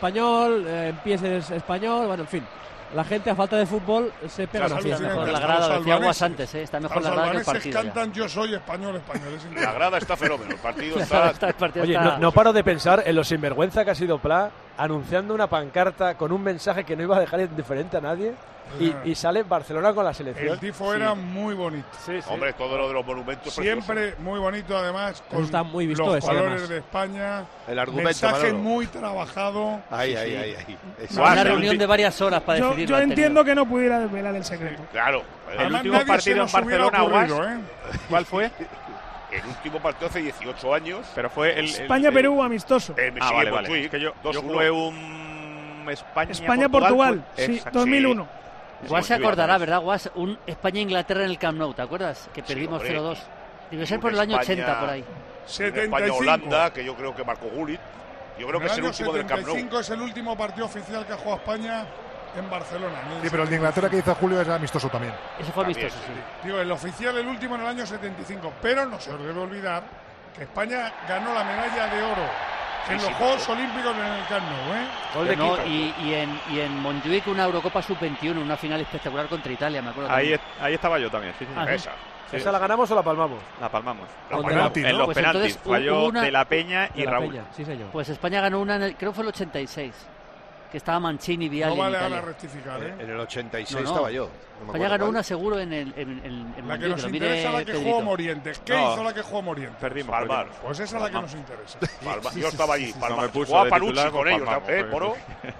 empieces español, bueno, en fin. La gente a falta de fútbol se pega una fiesta. Mejor la grada, decía Aguas antes, está mejor la grada que el partido. Cantan yo soy español. La grada está fenómeno, el partido está... Oye, no paro de pensar en lo sinvergüenza que ha sido Pla anunciando una pancarta con un mensaje que no iba a dejar indiferente a nadie. Y sale Barcelona con la selección. El tifo era muy bonito. Hombre, todo lo de los monumentos. Siempre precioso. Muy bonito, además, con está muy visto los colores de España. El argumento, mensaje Manolo. Muy trabajado. Ahí. Una reunión de varias horas para decidir. Yo entiendo que no pudiera desvelar el secreto. Claro. El último partido en Barcelona, ¿cuál fue? El último partido hace 18 años. Pero fue el España-Perú amistoso. Vale. Que yo jugué un España-Portugal. Sí, 2001. Guas se acordará, ¿verdad, Guas? Un España-Inglaterra en el Camp Nou, ¿te acuerdas? Que perdimos 0-2. Debe ser por el año 80, por ahí. 75. España-Holanda, que yo creo que marcó Gullit. Yo creo que es el último del Camp Nou. 75 es el último partido oficial que ha jugado España en Barcelona. Sí, pero el de Inglaterra que hizo Julio es amistoso también. Eso fue amistoso, sí. Digo, el oficial, el último en el año 75. Pero no se os debe olvidar que España ganó la medalla de oro en los Juegos Olímpicos en el Camp Nou, y en Montjuic una Eurocopa Sub-21, una final espectacular contra Italia, me acuerdo. Ahí estaba yo también, sí. ¿Esa la ganamos o la palmamos? La palmamos. En los penaltis falló De La Peña y Raúl. Sí, señor. Pues España ganó una, creo que fue el 86. Que estaba Mancini, Vialli. No vale ahora rectificar, En el 86 estaba yo. España ganó una seguro en la que nos interesa, la que jugó Morientes. ¿Qué hizo la que jugó Morientes? Perdimos. Palmar. Pues esa es la que nos interesa. Yo estaba allí. Palmar. Jugaba Panucci con ellos, Moro.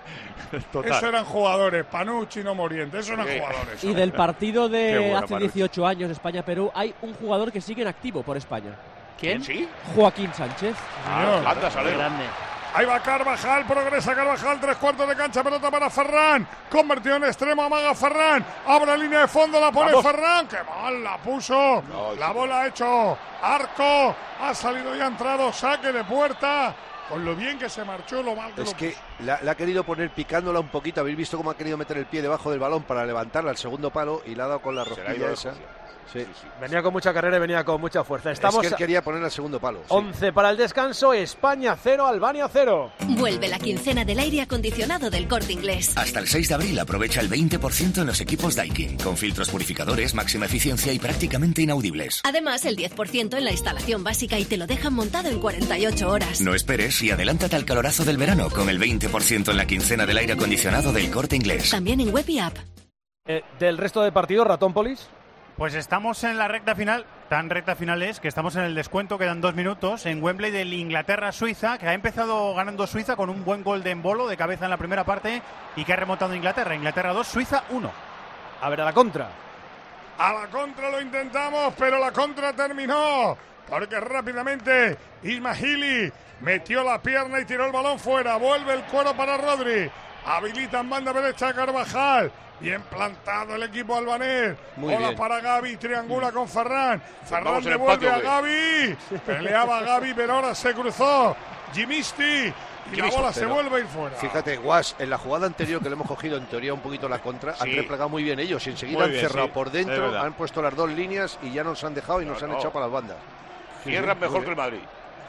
Eso eran jugadores, Panucci, no Morientes. Eso eran jugadores. Y del partido de hace 18 años, España-Perú, hay un jugador que sigue en activo por España. ¿Quién? ¿Sí? Joaquín Sánchez. Anda, Salero. Grande. Ahí va Carvajal, progresa Carvajal, 3/4 de cancha, pelota para Ferran, convertido en extremo, amaga Ferran, abre línea de fondo, la pone Ferran, que mal la puso, la bola ha hecho arco, ha salido y ha entrado, saque de puerta, con lo bien que se marchó, lo mal que es lo que puso. la ha querido poner picándola un poquito, habéis visto cómo ha querido meter el pie debajo del balón para levantarla al segundo palo y la ha dado con la rosquilla esa. Sí. Venía con mucha carrera y venía con mucha fuerza. Es que él quería poner al segundo palo. 11 para el descanso, España 0, Albania 0. Vuelve la quincena del aire acondicionado del Corte Inglés. Hasta el 6 de abril aprovecha el 20% en los equipos Daikin, con filtros purificadores, máxima eficiencia y prácticamente inaudibles. Además, el 10% en la instalación básica y te lo dejan montado en 48 horas. No esperes y adelántate al calorazo del verano con el 20% en la quincena del aire acondicionado del Corte Inglés. También en web y app. Del resto de partidos, Ratónpolis. Pues estamos en la recta final, tan recta final es que estamos en el descuento, quedan 2 minutos, en Wembley del Inglaterra-Suiza, que ha empezado ganando Suiza con un buen gol de Embolo de cabeza en la primera parte y que ha remontado Inglaterra. Inglaterra 2, Suiza 1. A ver, a la contra. A la contra lo intentamos, pero la contra terminó, porque rápidamente Ismaili metió la pierna y tiró el balón fuera, vuelve el cuero para Rodri, habilita en banda derecha a Carvajal. Bien plantado el equipo albanés. Bola para Gavi, triangula con Ferran. Ferran devuelve a Gavi. Peleaba Gavi, pero ahora se cruzó Jimisti. Y la bola se vuelve a ir fuera. Fíjate, Guas, en la jugada anterior que le hemos cogido en teoría un poquito la contra, han replegado muy bien ellos. Y enseguida han cerrado por dentro, han puesto las 2 líneas y ya nos han dejado y nos han echado para las bandas. Cierran mejor que el Madrid.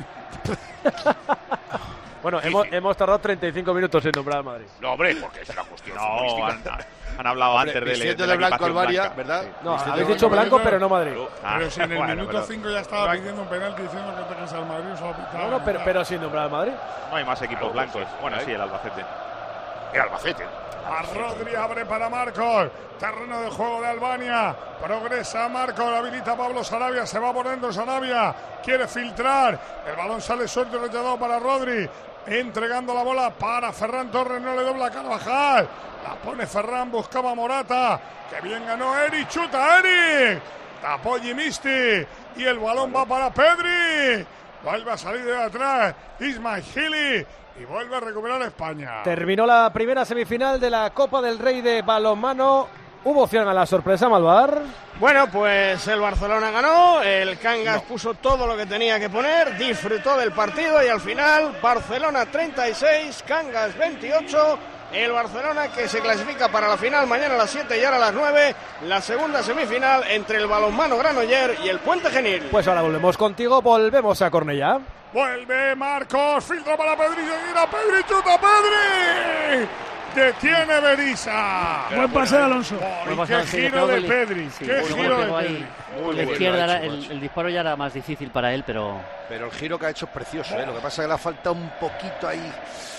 Bueno, hemos tardado 35 minutos en nombrar al Madrid. No, hombre, porque es una cuestión han hablado antes de blanco Albania, ¿verdad? No, habéis dicho blanco, pero no Madrid. Pero si en el minuto 5 ya estaba pidiendo un penalti diciendo que te al Madrid, solo pitaba. No, pero sin nombrar al Madrid. No hay más equipos blancos. Bueno, sí, el Albacete. El Albacete. A Rodri abre para Marcos. Terreno de juego de Albania. Progresa Marcos. Habilita Pablo Sarabia. Se va por dentro Sarabia. Quiere filtrar. El balón sale suelto y rechazado para Rodri. Entregando la bola para Ferran Torres. No le dobla Carvajal. La pone Ferran. Buscaba Morata. Que bien ganó Eric. Chuta Eric. Tapó Jimisti. Y el balón va para Pedri. Vuelve a salir de atrás Ismaili. Y vuelve a recuperar España. Terminó la primera semifinal de la Copa del Rey de balonmano. ¿Hubo opción a la sorpresa, Malvar? Bueno, pues el Barcelona ganó, el Cangas puso todo lo que tenía que poner, disfrutó del partido y al final Barcelona 36, Cangas 28. El Barcelona que se clasifica para la final mañana a las 7 y ahora a las 9. La segunda semifinal entre el balonmano Granollers y el Puente Genil. Pues ahora volvemos contigo, volvemos a Cornellá. Vuelve Marcos, filtra para Pedri, seguirá Pedri, chuta Pedri. Detiene Berizza. Buen pase de Alonso. Qué giro de Pedri. Qué giro de Pedri. Por la izquierda el disparo ya era más difícil para él, pero el giro que ha hecho es precioso. Lo que pasa es que le ha faltado un poquito ahí.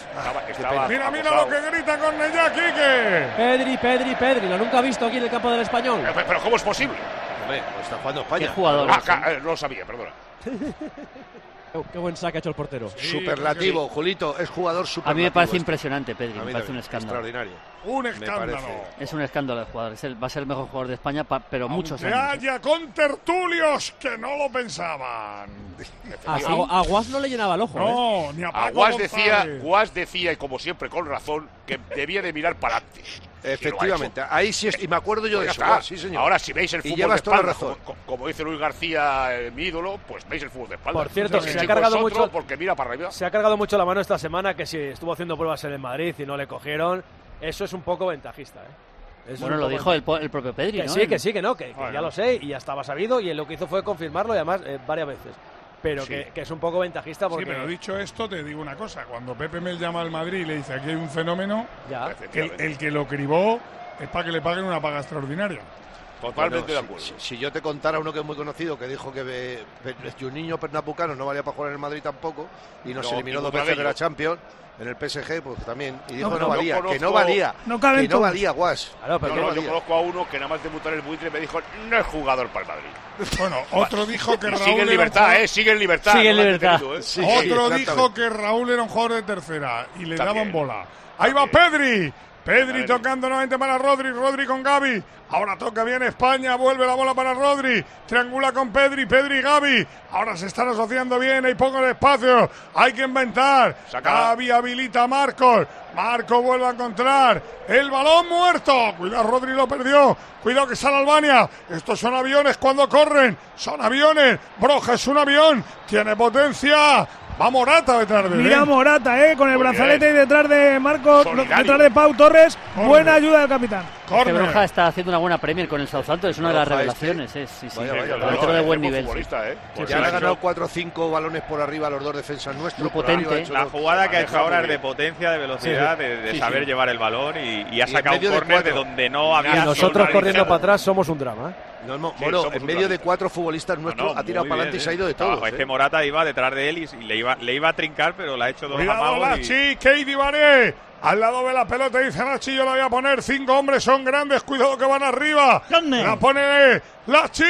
Mira lo que grita Cornellá, Quique. Pedri, lo nunca ha visto aquí en el campo del Español. Pero ¿cómo es posible? Hombre, está jugando España. ¿Qué jugador? No lo sabía, perdona. Qué buen saque ha hecho el portero. Superlativo, Julito, es jugador superlativo. A mí me parece impresionante, Pedri, me parece un escándalo. Extraordinario. Un escándalo. Es un escándalo de jugador, va a ser el mejor jugador de España, pero muchos años. Haya contertulios que no lo pensaban. A Guas no le llenaba el ojo. No, ni a Guas decía, y como siempre con razón, que debía de mirar para adelante. Efectivamente, ahí sí, y me acuerdo yo de eso. Sí, señor. Ahora, si veis el fútbol de espalda, como dice Luis García, mi ídolo, pues veis el fútbol de espalda. Por cierto, se ha cargado mucho porque mira para arriba. Se ha cargado mucho la mano esta semana que si estuvo haciendo pruebas en el Madrid y no le cogieron, eso es un poco ventajista, Bueno, lo dijo el propio Pedri, ¿no? Que ya lo sé y ya estaba sabido y él lo que hizo fue confirmarlo y además varias veces. Pero que es un poco ventajista porque... Sí, pero dicho esto, te digo una cosa. Cuando Pepe Mel llama al Madrid y le dice aquí hay un fenómeno, el que lo cribó es para que le paguen una paga extraordinaria. Totalmente de acuerdo. Si yo te contara uno que es muy conocido, que dijo que Juninho Pernambucano no valía para jugar en el Madrid tampoco, y nos eliminó 2 veces de la Champions, en el PSG, pues también, y dijo que no valía, Guas. Yo conozco a uno que nada más debutar el buitre me dijo, no es jugador para el Madrid. Bueno, otro dijo que Raúl sigue en libertad, sigue en libertad. Otro dijo que Raúl era un jugador de tercera y le daban bola. Ahí va Pedri. Pedri tocando nuevamente para Rodri. Rodri con Gavi. Ahora toca bien España. Vuelve la bola para Rodri. Triangula con Pedri. Pedri y Gavi. Ahora se están asociando bien. Hay poco de espacio. Hay que inventar. Gavi habilita a Marcos. Marcos vuelve a encontrar el balón muerto. Cuidado, Rodri lo perdió. Cuidado que sale Albania. Estos son aviones cuando corren. Son aviones. Broja es un avión. Tiene potencia. Va Morata detrás de él. Mira Morata, con el brazalete y detrás de Marcos, detrás de Pau Torres. Buena ayuda del capitán. Broja está haciendo una buena Premier con el Southampton, es una de las revelaciones. Sí. Dentro de buen nivel. Ya le ha ganado 4 o 5 balones por arriba a los dos defensas nuestros. Potente. La jugada que ha hecho ahora es de potencia, de velocidad, de saber llevar el balón y ha sacado un córner de donde no había. Y nosotros corriendo para atrás somos un drama. Bueno, en medio de 4 futbolistas nuestros ha tirado para adelante y se ha ido de todo. Es que Morata iba detrás de él y le iba a trincar, pero le ha hecho 2 amagos. Lachi, Keidi Bané. Al lado de la pelota dice Lachi, yo la voy a poner. 5 hombres son grandes, cuidado que van arriba. La pone Lachi.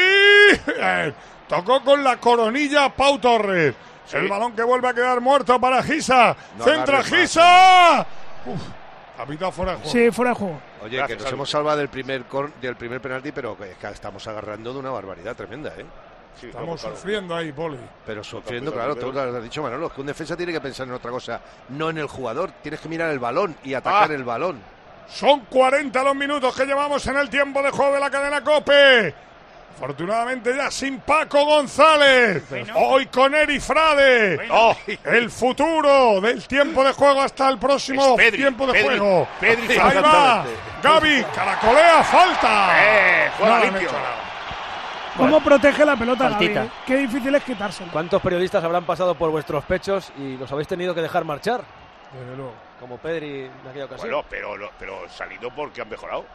Tocó con la coronilla Pau Torres. El balón que vuelve a quedar muerto para Gisa. Centra Gisa. Ha pitado fuera de juego. Sí, fuera de juego. Oye, gracias, que nos hemos salvado del primer penalti, pero que estamos agarrando de una barbaridad tremenda, Sí, estamos sufriendo ahí, Poli. Pero sufriendo, claro, tú lo has dicho, Manolo, que un defensa tiene que pensar en otra cosa, no en el jugador. Tienes que mirar el balón y atacar el balón. Son 40 los minutos que llevamos en el tiempo de juego de la cadena COPE. Afortunadamente ya sin Paco González. Hoy con Eri Frade. El futuro del tiempo de juego hasta el próximo tiempo de juego. Ahí va. Gavi, caracolea, falta. Juega limpio. ¿Cómo protege la pelota Gavi? Qué difícil es quitárselo. ¿Cuántos periodistas habrán pasado por vuestros pechos y los habéis tenido que dejar marchar? Desde luego. Como Pedri en aquella ocasión. Bueno, pero salido porque han mejorado.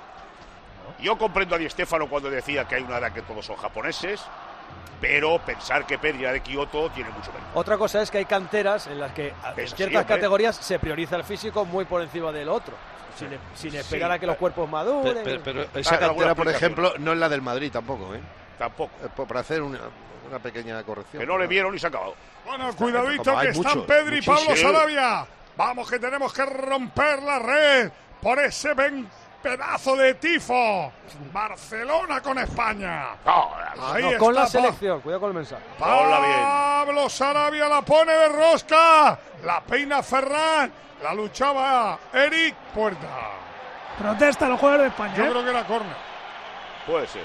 Yo comprendo a Di Stéfano cuando decía que hay una edad que todos son japoneses, pero pensar que Pedri era de Kioto tiene mucho menos. Otra cosa es que hay canteras en las que en ciertas categorías se prioriza el físico muy por encima del otro, sin esperar a que los cuerpos maduren. Pero esa cantera, por ejemplo, no es la del Madrid tampoco, Tampoco. Para hacer una pequeña corrección. Que no le vieron y se ha acabado. Bueno, cuidadito que están Pedri y Pablo Sarabia. Vamos que tenemos que romper la red por ese pedazo de tifo. Barcelona con España. Ahí está, con la selección, cuidado con el mensaje. Pablo Sarabia la pone de rosca. La peina Ferran. La luchaba Eric Puerta. Protesta los jugadores de España. Yo creo que era córner. Puede ser.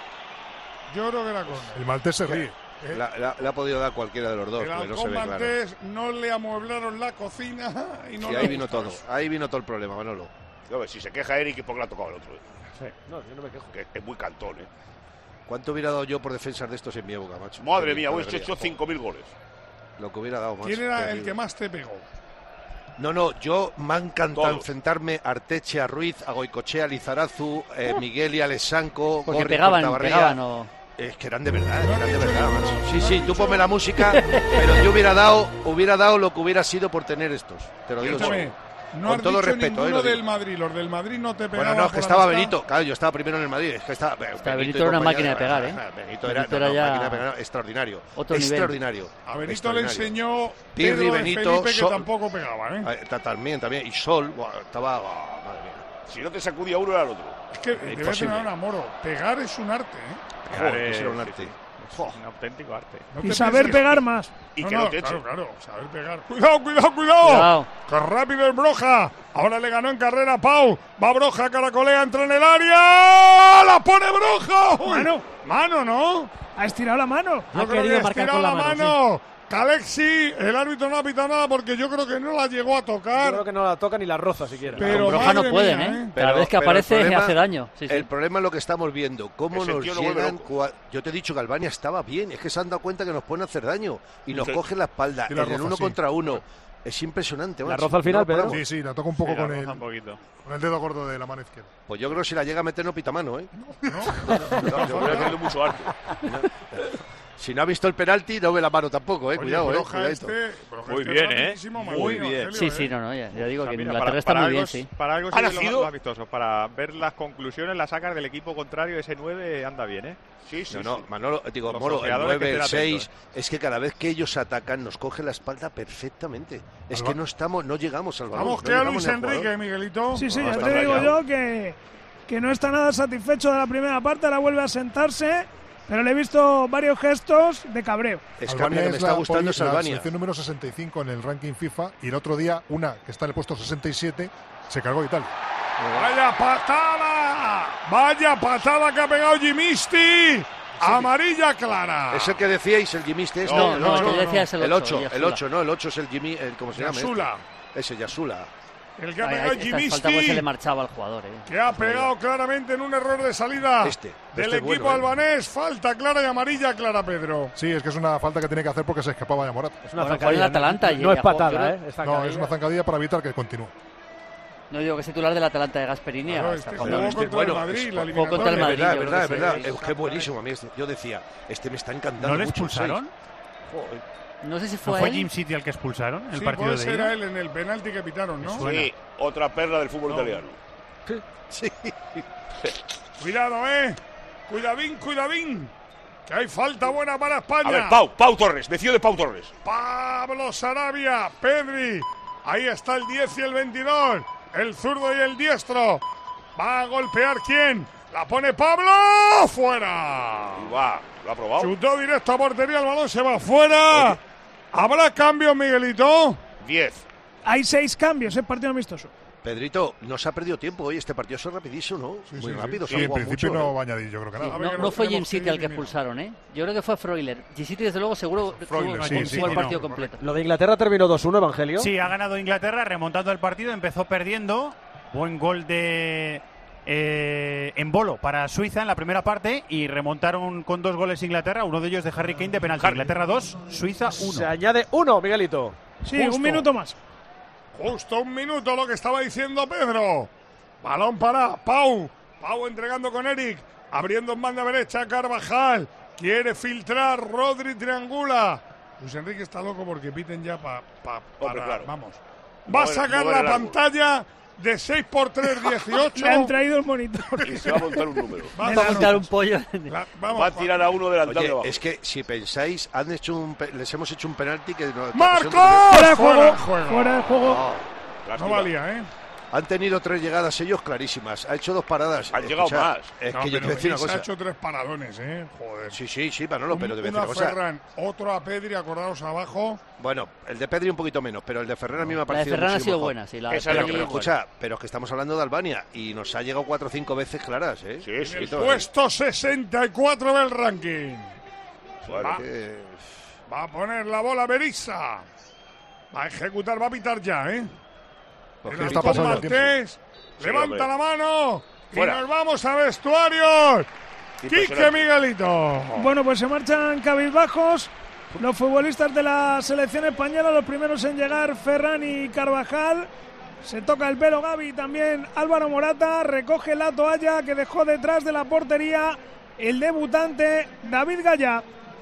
Yo creo que era córner. El maltés se ríe. Le ha podido dar cualquiera de los dos. El maltés no le amueblaron la cocina y no. Sí, ahí vino todo. Ahí vino todo el problema, Manolo. Si se queja Eric, porque le ha tocado el otro. Sí. No, yo no me quejo. Que es muy cantón, ¿Cuánto hubiera dado yo por defensas de estos en mi época, macho? Madre mía, hubiese hecho 5.000 goles. Lo que hubiera dado, macho. ¿Quién era el que más te pegó? No, yo me ha encantado enfrentarme a Arteche, a Ruiz, a Goicoechea, a Lizarazu, Miguel y Alessanco. Porque pegaban o... Es que eran de verdad, macho. Sí, tú ponme la música, pero yo hubiera dado lo que hubiera sido por tener estos. Te lo digo. No con todo respeto, los del Madrid. Los del Madrid no te pegaban. Bueno, no, es que estaba Benito. Claro, yo estaba primero en el Madrid. Es que Benito era una máquina de pegar, Benito era una máquina de pegar extraordinario. Extraordinario. A Benito le enseñó Pirri, Benito, Felipe, que tampoco pegaban, También. Y Sol, estaba... madre mía. Si no te sacudía uno, era el otro. Es que debe tener un amor. Pegar es un arte, Pegar es un arte. Un auténtico arte. Y saber pegar más. Y que no te eche. Claro, saber pegar. Cuidado. ¡Qué rápido el Broja! Ahora le ganó en carrera Pau. Va Broja, caracolea, entra en el área. ¡La pone Broja! Mano, ¿no? Ha estirado la mano. Ha querido marcar con la mano. Sí. Calexi, el árbitro no ha pitado nada porque yo creo que no la llegó a tocar. Yo creo que no la toca ni la roza siquiera. Pero Broja no pueden, Cada vez que aparece hace daño. Sí. El problema es lo que estamos viendo. Cómo nos llegan. Yo te he dicho que Albania estaba bien. Es que se han dado cuenta que nos pueden hacer daño. Y nos cogen la espalda. En el 1 contra 1. Es impresionante. ¿La roza al final, Pedro? Sí, la toca un poco con el dedo gordo de la mano izquierda. Pues yo creo que si la llega a meter no pita mano, No, yo creo que es mucho arte. Si no ha visto el penalti, no ve la mano tampoco, cuidado, Muy bien, Muy bien. Sí, no, ya digo que en Inglaterra está muy bien, sí. Para algo sí lo vistoso, para ver las conclusiones, las sacas del equipo contrario, ese 9 anda bien, Sí. Manolo, digo, Moro, el 9, el 6, es que cada vez que ellos atacan nos coge la espalda perfectamente. Es que no llegamos al balón. Vamos, que a Luis Enrique, Miguelito. Sí, ya te digo yo que no está nada satisfecho de la primera parte, ahora vuelve a sentarse, pero le he visto varios gestos de cabreo. Es que a mí me está gustando es Albania. La selección número 65 en el ranking FIFA, y el otro día una que está en el puesto 67 se cargó Italia. ¡Vaya patada que ha pegado Jimisti! Amarilla clara. ¿Es el que decíais, el Jimisti? No, el que decías el 8. El 8, no, el 8 es el Jimmy, ¿cómo se llama? Yasula. Ese Yasula. El que ha pegado Jimisti, se le marchaba al jugador. Que ha pegado claramente en un error de salida del equipo albanés. Falta clara y amarilla clara, Pedro. Sí, es que es una falta que tiene que hacer porque se escapaba ya Morata. Es una zancadilla. Atalanta, no es patada, No, es una zancadilla para evitar que continúe. No digo que es titular del Atalanta de Gasperini. Jugó contra el Madrid. Es verdad. Qué buenísimo a mí. Yo decía, me está encantando. ¿No le expulsaron? No sé si fue ¿Fue Jim City el que expulsaron? El partido de era él en el penalti que pitaron, ¿no? Sí, otra perla del fútbol italiano. Sí. Cuidado, Cuidadín. Que hay falta buena para España. A ver, Pau Torres, decido de Pau Torres. Pablo Sarabia, Pedri. Ahí está el 10 y el 22. El zurdo y el diestro. ¿Va a golpear quién? La pone Pablo. ¡Fuera! Lo ha probado. Chutó directo a portería, el balón se va fuera. Oye. ¿Habrá cambios, Miguelito? 10. Hay 6 cambios, partido amistoso. Pedrito, no se ha perdido tiempo hoy. Este partido es rapidísimo, ¿no? Muy rápido. Sí, en principio no va a añadir, yo creo que nada. No fue Jim City al que expulsaron, Yo creo que fue Freuler. Jim City, desde luego, seguro tuvo el partido completo. Lo de Inglaterra terminó 2-1, Evangelio. Sí, ha ganado Inglaterra, remontando el partido. Empezó perdiendo. Buen gol de Embolo para Suiza en la primera parte, y remontaron con 2 goles Inglaterra, uno de ellos de Harry Kane de penalti. Inglaterra 2, Suiza 1. Se añade 1, Miguelito. Sí, justo. Un minuto más. Justo un minuto, lo que estaba diciendo Pedro. Balón para Pau entregando con Eric, abriendo en banda derecha Carvajal. Quiere filtrar, Rodri triangula. Luis Enrique está loco porque piten ya para claro. Vamos. Va a sacar la pantalla de 6x3, 18. Le han traído el monitor. Y se va a montar un número. Va a montar un pollo. Va a tirar a uno delantero abajo. Es que si pensáis, les hemos hecho un penalti que no. ¡Marcos! Fuera de juego. No valía, Han tenido 3 llegadas ellos clarísimas. Ha hecho 2 paradas. Han llegado más. Es que yo te voy a decir una cosa. Ha hecho 3 paradones, Joder. Sí, Manolo, pero te voy a decir una cosa. Ferran, otro a Pedri, acordaos abajo. Bueno, el de Pedri un poquito menos, pero el de Ferran a mí me ha parecido. La de Ferran ha sido mejor. buena, sí. Pero es que estamos hablando de Albania y nos ha llegado 4 o 5 veces claras, Sí. El puesto 64 del ranking. Va a poner la bola Berizza. Va a ejecutar, va a pitar ya, ¿Qué está pasando? Martés, levanta la mano. Fuera. Y nos vamos a vestuarios. Quique Miguelito. Bueno, pues se marchan cabizbajos los futbolistas de la selección española. Los primeros en llegar, Ferran y Carvajal. Se toca el pelo Gavi, también Álvaro Morata. Recoge la toalla que dejó detrás de la portería el debutante David Raya.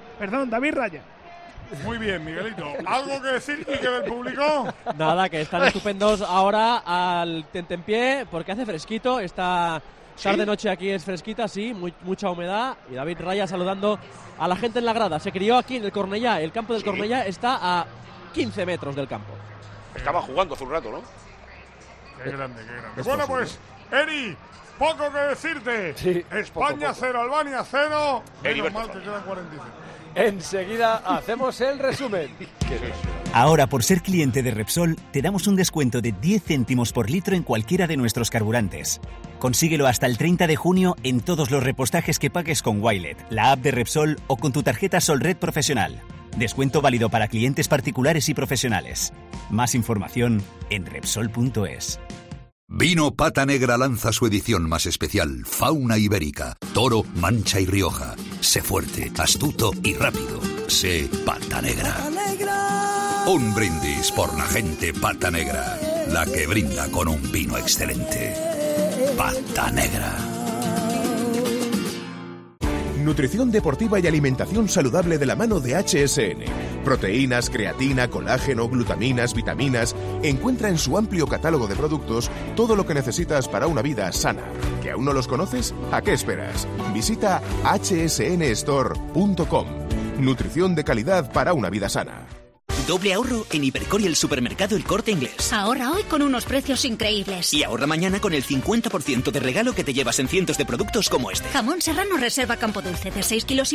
Muy bien, Miguelito. ¿Algo que decir, Quique, del público? Nada, que están estupendos ahora al tentempié porque hace fresquito. Esta tarde-noche aquí es fresquita, sí, mucha humedad. Y David Raya saludando a la gente en la grada. Se crió aquí en el Cornellá. El campo del Cornellá está a 15 metros del campo. Estaba jugando hace un rato, ¿no? Qué grande. Bueno, pues, Eri, poco que decirte. Sí, España 0, Albania 0. Menos mal que quedan 45. Enseguida hacemos el resumen. Ahora, por ser cliente de Repsol, te damos un descuento de 10 céntimos por litro en cualquiera de nuestros carburantes. Consíguelo hasta el 30 de junio en todos los repostajes que pagues con Wilet, la app de Repsol o con tu tarjeta Solred Profesional. Descuento válido para clientes particulares y profesionales. Más información en Repsol.es. Vino Pata Negra lanza su edición más especial, Fauna Ibérica, Toro, Mancha y Rioja. Sé fuerte, astuto y rápido. Sé Pata Negra. Un brindis por la gente Pata Negra, la que brinda con un vino excelente. Pata Negra. Nutrición deportiva y alimentación saludable de la mano de HSN. Proteínas, creatina, colágeno, glutaminas, vitaminas. Encuentra en su amplio catálogo de productos todo lo que necesitas para una vida sana. ¿Que aún no los conoces? ¿A qué esperas? Visita hsnstore.com. Nutrición de calidad para una vida sana. Doble ahorro en Hipercor y el supermercado El Corte Inglés. Ahorra hoy con unos precios increíbles. Y ahorra mañana con el 50% de regalo que te llevas en cientos de productos como este. Jamón serrano reserva Campo Dulce de 6,5 kilos,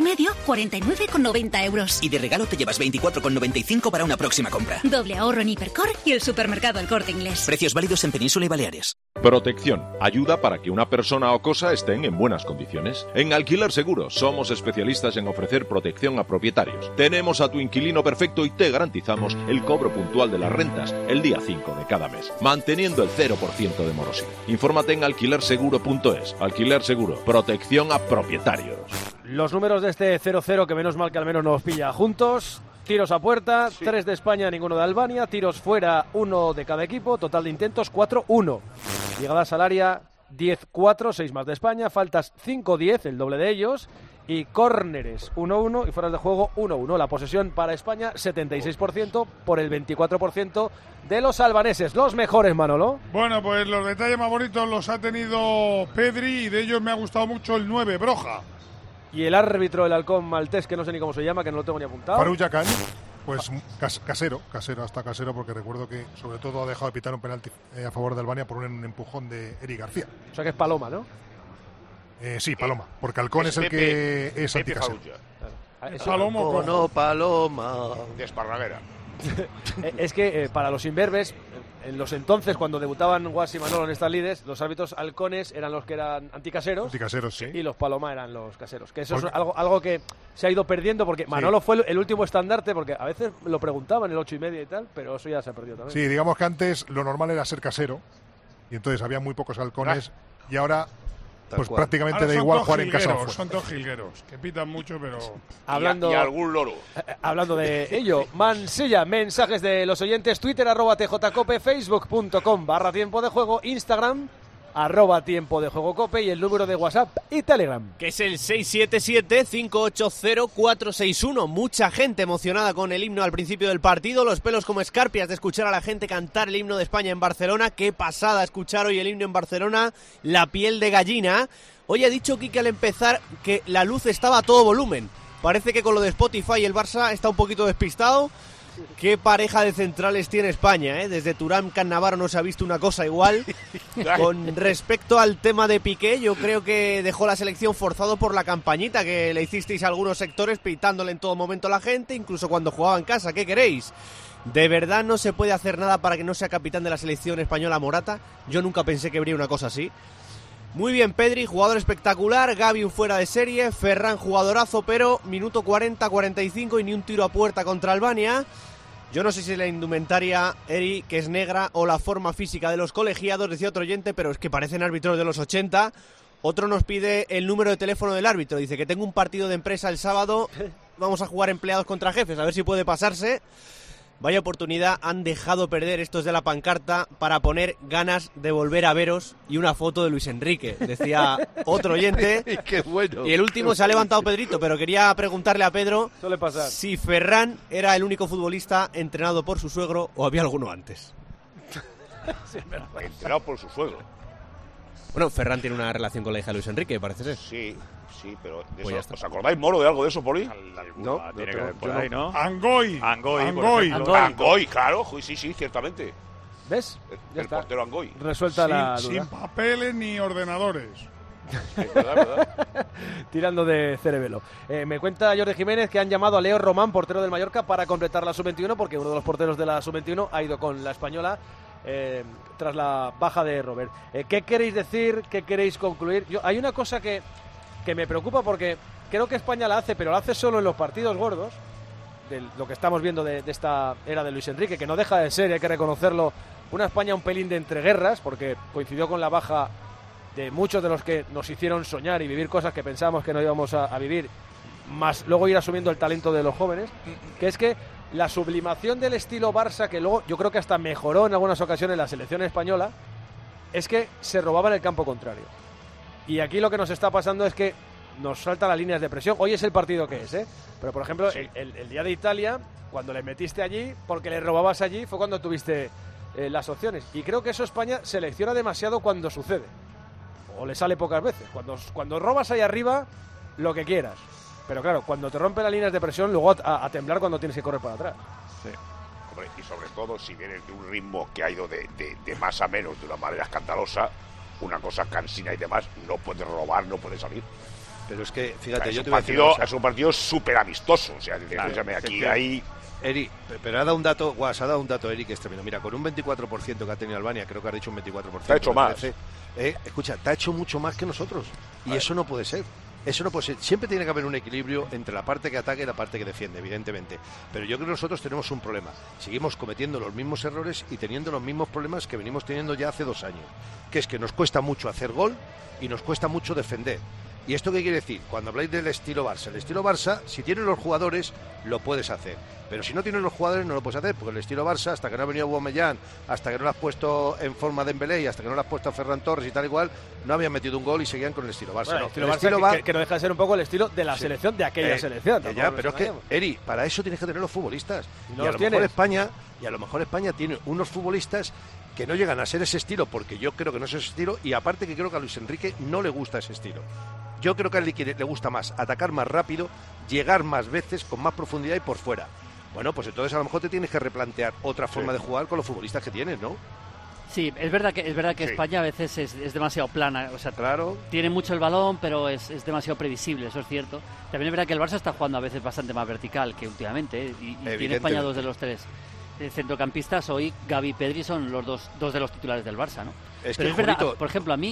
49,90 euros. Y de regalo te llevas 24,95 para una próxima compra. Doble ahorro en Hipercor y el supermercado El Corte Inglés. Precios válidos en Península y Baleares. Protección. Ayuda para que una persona o cosa estén en buenas condiciones. En Alquiler Seguro somos especialistas en ofrecer protección a propietarios. Tenemos a tu inquilino perfecto y te garantizamos el cobro puntual de las rentas el día 5 de cada mes, manteniendo el 0% de morosidad. Infórmate en alquilerseguro.es. Alquiler Seguro. Protección a propietarios. Los números de este 0-0, que menos mal que al menos nos pilla juntos. Tiros a puerta, 3 de España, ninguno de Albania. Tiros fuera, 1 de cada equipo. Total de intentos, 4-1. Llegadas al área, 10-4, 6 más de España. Faltas, 5-10, el doble de ellos. Y córneres, 1-1. Y fuera de juego, 1-1. La posesión para España, 76% por el 24% de los albaneses. Los mejores, Manolo. Bueno, pues los detalles más bonitos los ha tenido Pedri, y de ellos me ha gustado mucho el 9, Broja. Y el árbitro del halcón maltés, que no sé ni cómo se llama, que no lo tengo ni apuntado. Farouk Khan, pues casero, porque recuerdo que sobre todo ha dejado de pitar un penalti a favor de Albania por un empujón de Eric García. O sea que es Paloma, ¿no? Sí, Paloma, porque Halcón es el que es anticasero. Paloma o no, Paloma. De Esparraguera. Es que para los imberbes, en los entonces, cuando debutaban Guas y Manolo en estas lides, los árbitros halcones eran los que eran anticaseros. Anticaseros, sí. Y los Paloma eran los caseros. Que eso es algo que se ha ido perdiendo, porque Manolo fue el último estandarte, porque a veces lo preguntaban el 8:30 y tal, pero eso ya se ha perdido también. Sí, digamos que antes lo normal era ser casero, y entonces había muy pocos halcones, y ahora... Pues prácticamente ahora da igual jugar en casa o fuera. Son todos jilgueros, que pitan mucho, pero... Hablando, y algún loro. Hablando de ello, Mansilla, mensajes de los oyentes, Twitter, @tjcope, facebook.com/tiempo de juego, Instagram, @tiempo de juego cope, y el número de WhatsApp y Telegram, que es el 677-580-461. Mucha gente emocionada con el himno al principio del partido, los pelos como escarpias de escuchar a la gente cantar el himno de España en Barcelona. Qué pasada escuchar hoy el himno en Barcelona, la piel de gallina. Hoy ha dicho Quique al empezar que la luz estaba a todo volumen. Parece que con lo de Spotify el Barça está un poquito despistado. Qué pareja de centrales tiene España, ¿eh? Desde Turán Cannavaro no se ha visto una cosa igual. Con respecto al tema de Piqué, yo creo que dejó la selección forzado por la campañita que le hicisteis a algunos sectores, pitándole en todo momento a la gente, incluso cuando jugaba en casa. ¿Qué queréis? ¿De verdad no se puede hacer nada para que no sea capitán de la selección española Morata? Yo nunca pensé que habría una cosa así. Muy bien Pedri, jugador espectacular. Gavi un fuera de serie. Ferran jugadorazo, pero minuto 40-45 y ni un tiro a puerta contra Albania. Yo no sé si la indumentaria, Eri, que es negra, o la forma física de los colegiados, decía otro oyente, pero es que parecen árbitros de los 80. Otro nos pide el número de teléfono del árbitro. Dice que tengo un partido de empresa el sábado. Vamos a jugar empleados contra jefes, a ver si puede pasarse. Vaya oportunidad han dejado perder estos de la pancarta para poner ganas de volver a veros y una foto de Luis Enrique, decía otro oyente. Qué bueno. Y el último se ha levantado Pedrito, pero quería preguntarle a Pedro si Ferran era el único futbolista entrenado por su suegro o había alguno antes. Sí, entrenado por su suegro. Bueno, Ferran tiene una relación con la hija de Luis Enrique, parece ser. Sí, pero de pues eso, ¿os acordáis, Moro, de algo de eso, Poli? No, tiene que ver por ahí, ¿no? Angoy, claro, sí, ciertamente. ¿Ves? El portero Angoy. Resuelta la duda. Sin papeles ni ordenadores. Es verdad. Tirando de cerebelo. Me cuenta Jorge Jiménez que han llamado a Leo Román, portero del Mallorca, para completar la sub-21, porque uno de los porteros de la sub-21 ha ido con la española tras la baja de Robert. ¿Qué queréis decir? ¿Qué queréis concluir? Hay una cosa que me preocupa, porque creo que España la hace, pero la hace solo en los partidos gordos, de lo que estamos viendo de esta era de Luis Enrique, que no deja de ser, hay que reconocerlo, una España un pelín de entreguerras, porque coincidió con la baja de muchos de los que nos hicieron soñar y vivir cosas que pensábamos que no íbamos a vivir, más luego ir asumiendo el talento de los jóvenes, que es que la sublimación del estilo Barça, que luego yo creo que hasta mejoró en algunas ocasiones la selección española, es que se robaba en el campo contrario. Y aquí lo que nos está pasando es que nos saltan las líneas de presión. Hoy es el partido que es, pero por ejemplo, el día de Italia, cuando le metiste allí, porque le robabas allí, fue cuando tuviste las opciones. Y creo que eso España selecciona demasiado cuando sucede, o le sale pocas veces. Cuando robas ahí arriba, lo que quieras. Pero claro, cuando te rompen las líneas de presión, luego a temblar cuando tienes que correr para atrás. Sí. Hombre, y sobre todo si vienes de un ritmo que ha ido de más a menos de una manera escandalosa, una cosa cansina y demás, no puedes robar, no puedes salir. Pero es que, fíjate, yo te voy a decir, es un partido súper amistoso. O sea, escúchame, aquí hay... Eri, pero ha dado un dato, Eri, que es tremendo. Mira, con un 24% que ha tenido Albania, creo que ha dicho un 24%. Te ha hecho más. Escucha, te ha hecho mucho más que nosotros. Y eso no puede ser. Eso no puede ser. Siempre tiene que haber un equilibrio entre la parte que ataca y la parte que defiende, evidentemente. Pero yo creo que nosotros tenemos un problema. Seguimos cometiendo los mismos errores y teniendo los mismos problemas que venimos teniendo ya hace 2 años. Que es que nos cuesta mucho hacer gol y nos cuesta mucho defender. ¿Y esto qué quiere decir? Cuando habláis del estilo Barça, el estilo Barça, si tienes los jugadores, lo puedes hacer. Pero si no tienes los jugadores, no lo puedes hacer, porque el estilo Barça, hasta que no ha venido Aubameyang, hasta que no lo has puesto en forma de Dembélé y hasta que no lo has puesto a Ferran Torres y tal igual, no habían metido un gol y seguían con el estilo Barça. Bueno, el estilo Barça que no deja de ser un poco el estilo de la selección, de aquella selección. Ya, pero es que, Eri, para eso tienes que tener los futbolistas. No y a lo mejor España tiene unos futbolistas que no llegan a ser ese estilo, porque yo creo que no es ese estilo, y aparte que creo que a Luis Enrique no le gusta ese estilo. Yo creo que a él le gusta más atacar más rápido, llegar más veces, con más profundidad y por fuera. Bueno, pues entonces a lo mejor te tienes que replantear otra forma de jugar con los futbolistas que tienes, ¿no? Sí, es verdad que España a veces es demasiado plana, o sea, claro, tiene mucho el balón, pero es demasiado previsible, eso es cierto. También es verdad que el Barça está jugando a veces bastante más vertical que últimamente, y tiene España 2 de los 3 centrocampistas. Hoy Gavi y Pedri son los dos de los titulares del Barça, ¿no? Pero es verdad, por ejemplo, a mí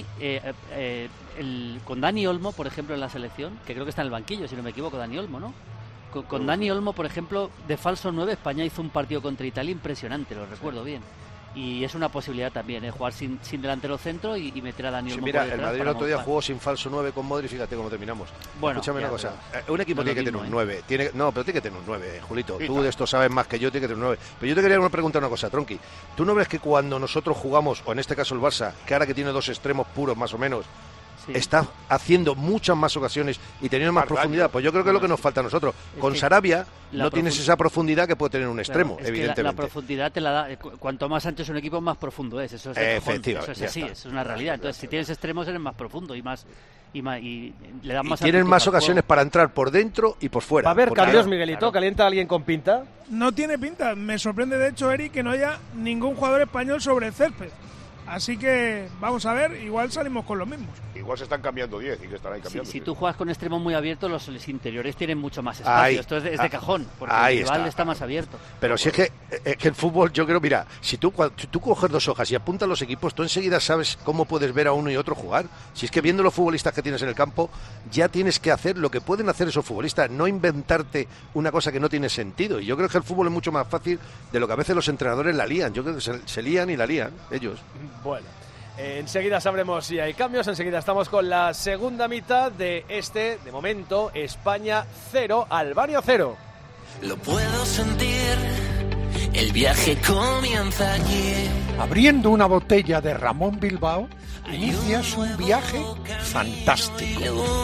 con Dani Olmo, por ejemplo, en la selección, que creo que está en el banquillo, si no me equivoco, Dani Olmo, ¿no? Con Dani Olmo, por ejemplo, de falso 9, España hizo un partido contra Italia impresionante, lo recuerdo bien. Y es una posibilidad también, jugar sin delantero centro y meter a Dani Olmo. Mira, el Madrid el otro día jugó sin falso 9 con Modric, fíjate cómo terminamos. Bueno, escúchame una cosa, un equipo tiene que tener un 9, pero tiene que tener un 9, Julito. Tú de esto sabes más que yo, tiene que tener un 9. Pero yo te quería preguntar una cosa, Tronqui. ¿Tú no ves que cuando nosotros jugamos, o en este caso el Barça, que ahora que tiene 2 extremos puros más o menos, está haciendo muchas más ocasiones y teniendo más profundidad? Pues yo creo que es lo que nos falta a nosotros. Con Sarabia no tienes esa profundidad que puede tener un extremo, evidentemente. La profundidad te la da, cuanto más ancho es un equipo, más profundo es. Eso es efectivamente. Eso es así, es una realidad. Entonces, si tienes extremos, eres más profundo y le dan más. Y tienen más ocasiones para entrar por dentro y por fuera. Va a haber cambios, Miguelito. ¿Calienta a alguien con pinta? No tiene pinta. Me sorprende, de hecho, Eric, que no haya ningún jugador español sobre el césped. Así que vamos a ver, igual salimos con los mismos. Igual se están cambiando 10 y que estarán cambiando. Si tú juegas con extremos muy abiertos, los interiores tienen mucho más espacio. Esto es de cajón, porque el rival está más abierto. Pero si es que el fútbol, yo creo, mira, si tú coges 2 hojas y apuntas los equipos, tú enseguida sabes cómo puedes ver a uno y otro jugar. Si es que viendo los futbolistas que tienes en el campo, ya tienes que hacer lo que pueden hacer esos futbolistas, no inventarte una cosa que no tiene sentido. Y yo creo que el fútbol es mucho más fácil de lo que a veces los entrenadores la lían. Yo creo que se lían y la lían ellos. Bueno, enseguida sabremos si hay cambios. Enseguida estamos con la segunda mitad de momento, España 0, Albania 0. Lo puedo sentir, el viaje comienza allí. Abriendo una botella de Ramón Bilbao, inicias un viaje fantástico.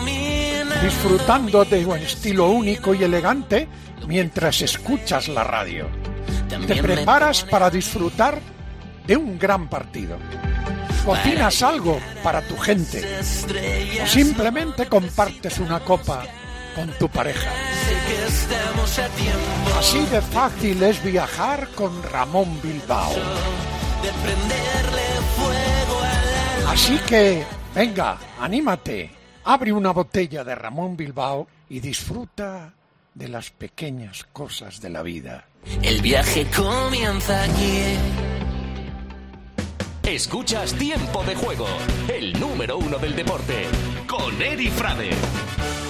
Disfrutando de un estilo único y elegante mientras escuchas la radio. Te preparas para disfrutar de un gran partido. Cocinas algo para tu gente o simplemente compartes una copa con tu pareja. Así de fácil es viajar con Ramón Bilbao. Así que, venga, anímate, abre una botella de Ramón Bilbao y disfruta de las pequeñas cosas de la vida. El viaje comienza aquí. Escuchas Tiempo de Juego, el número 1 del deporte, con Eri Frade.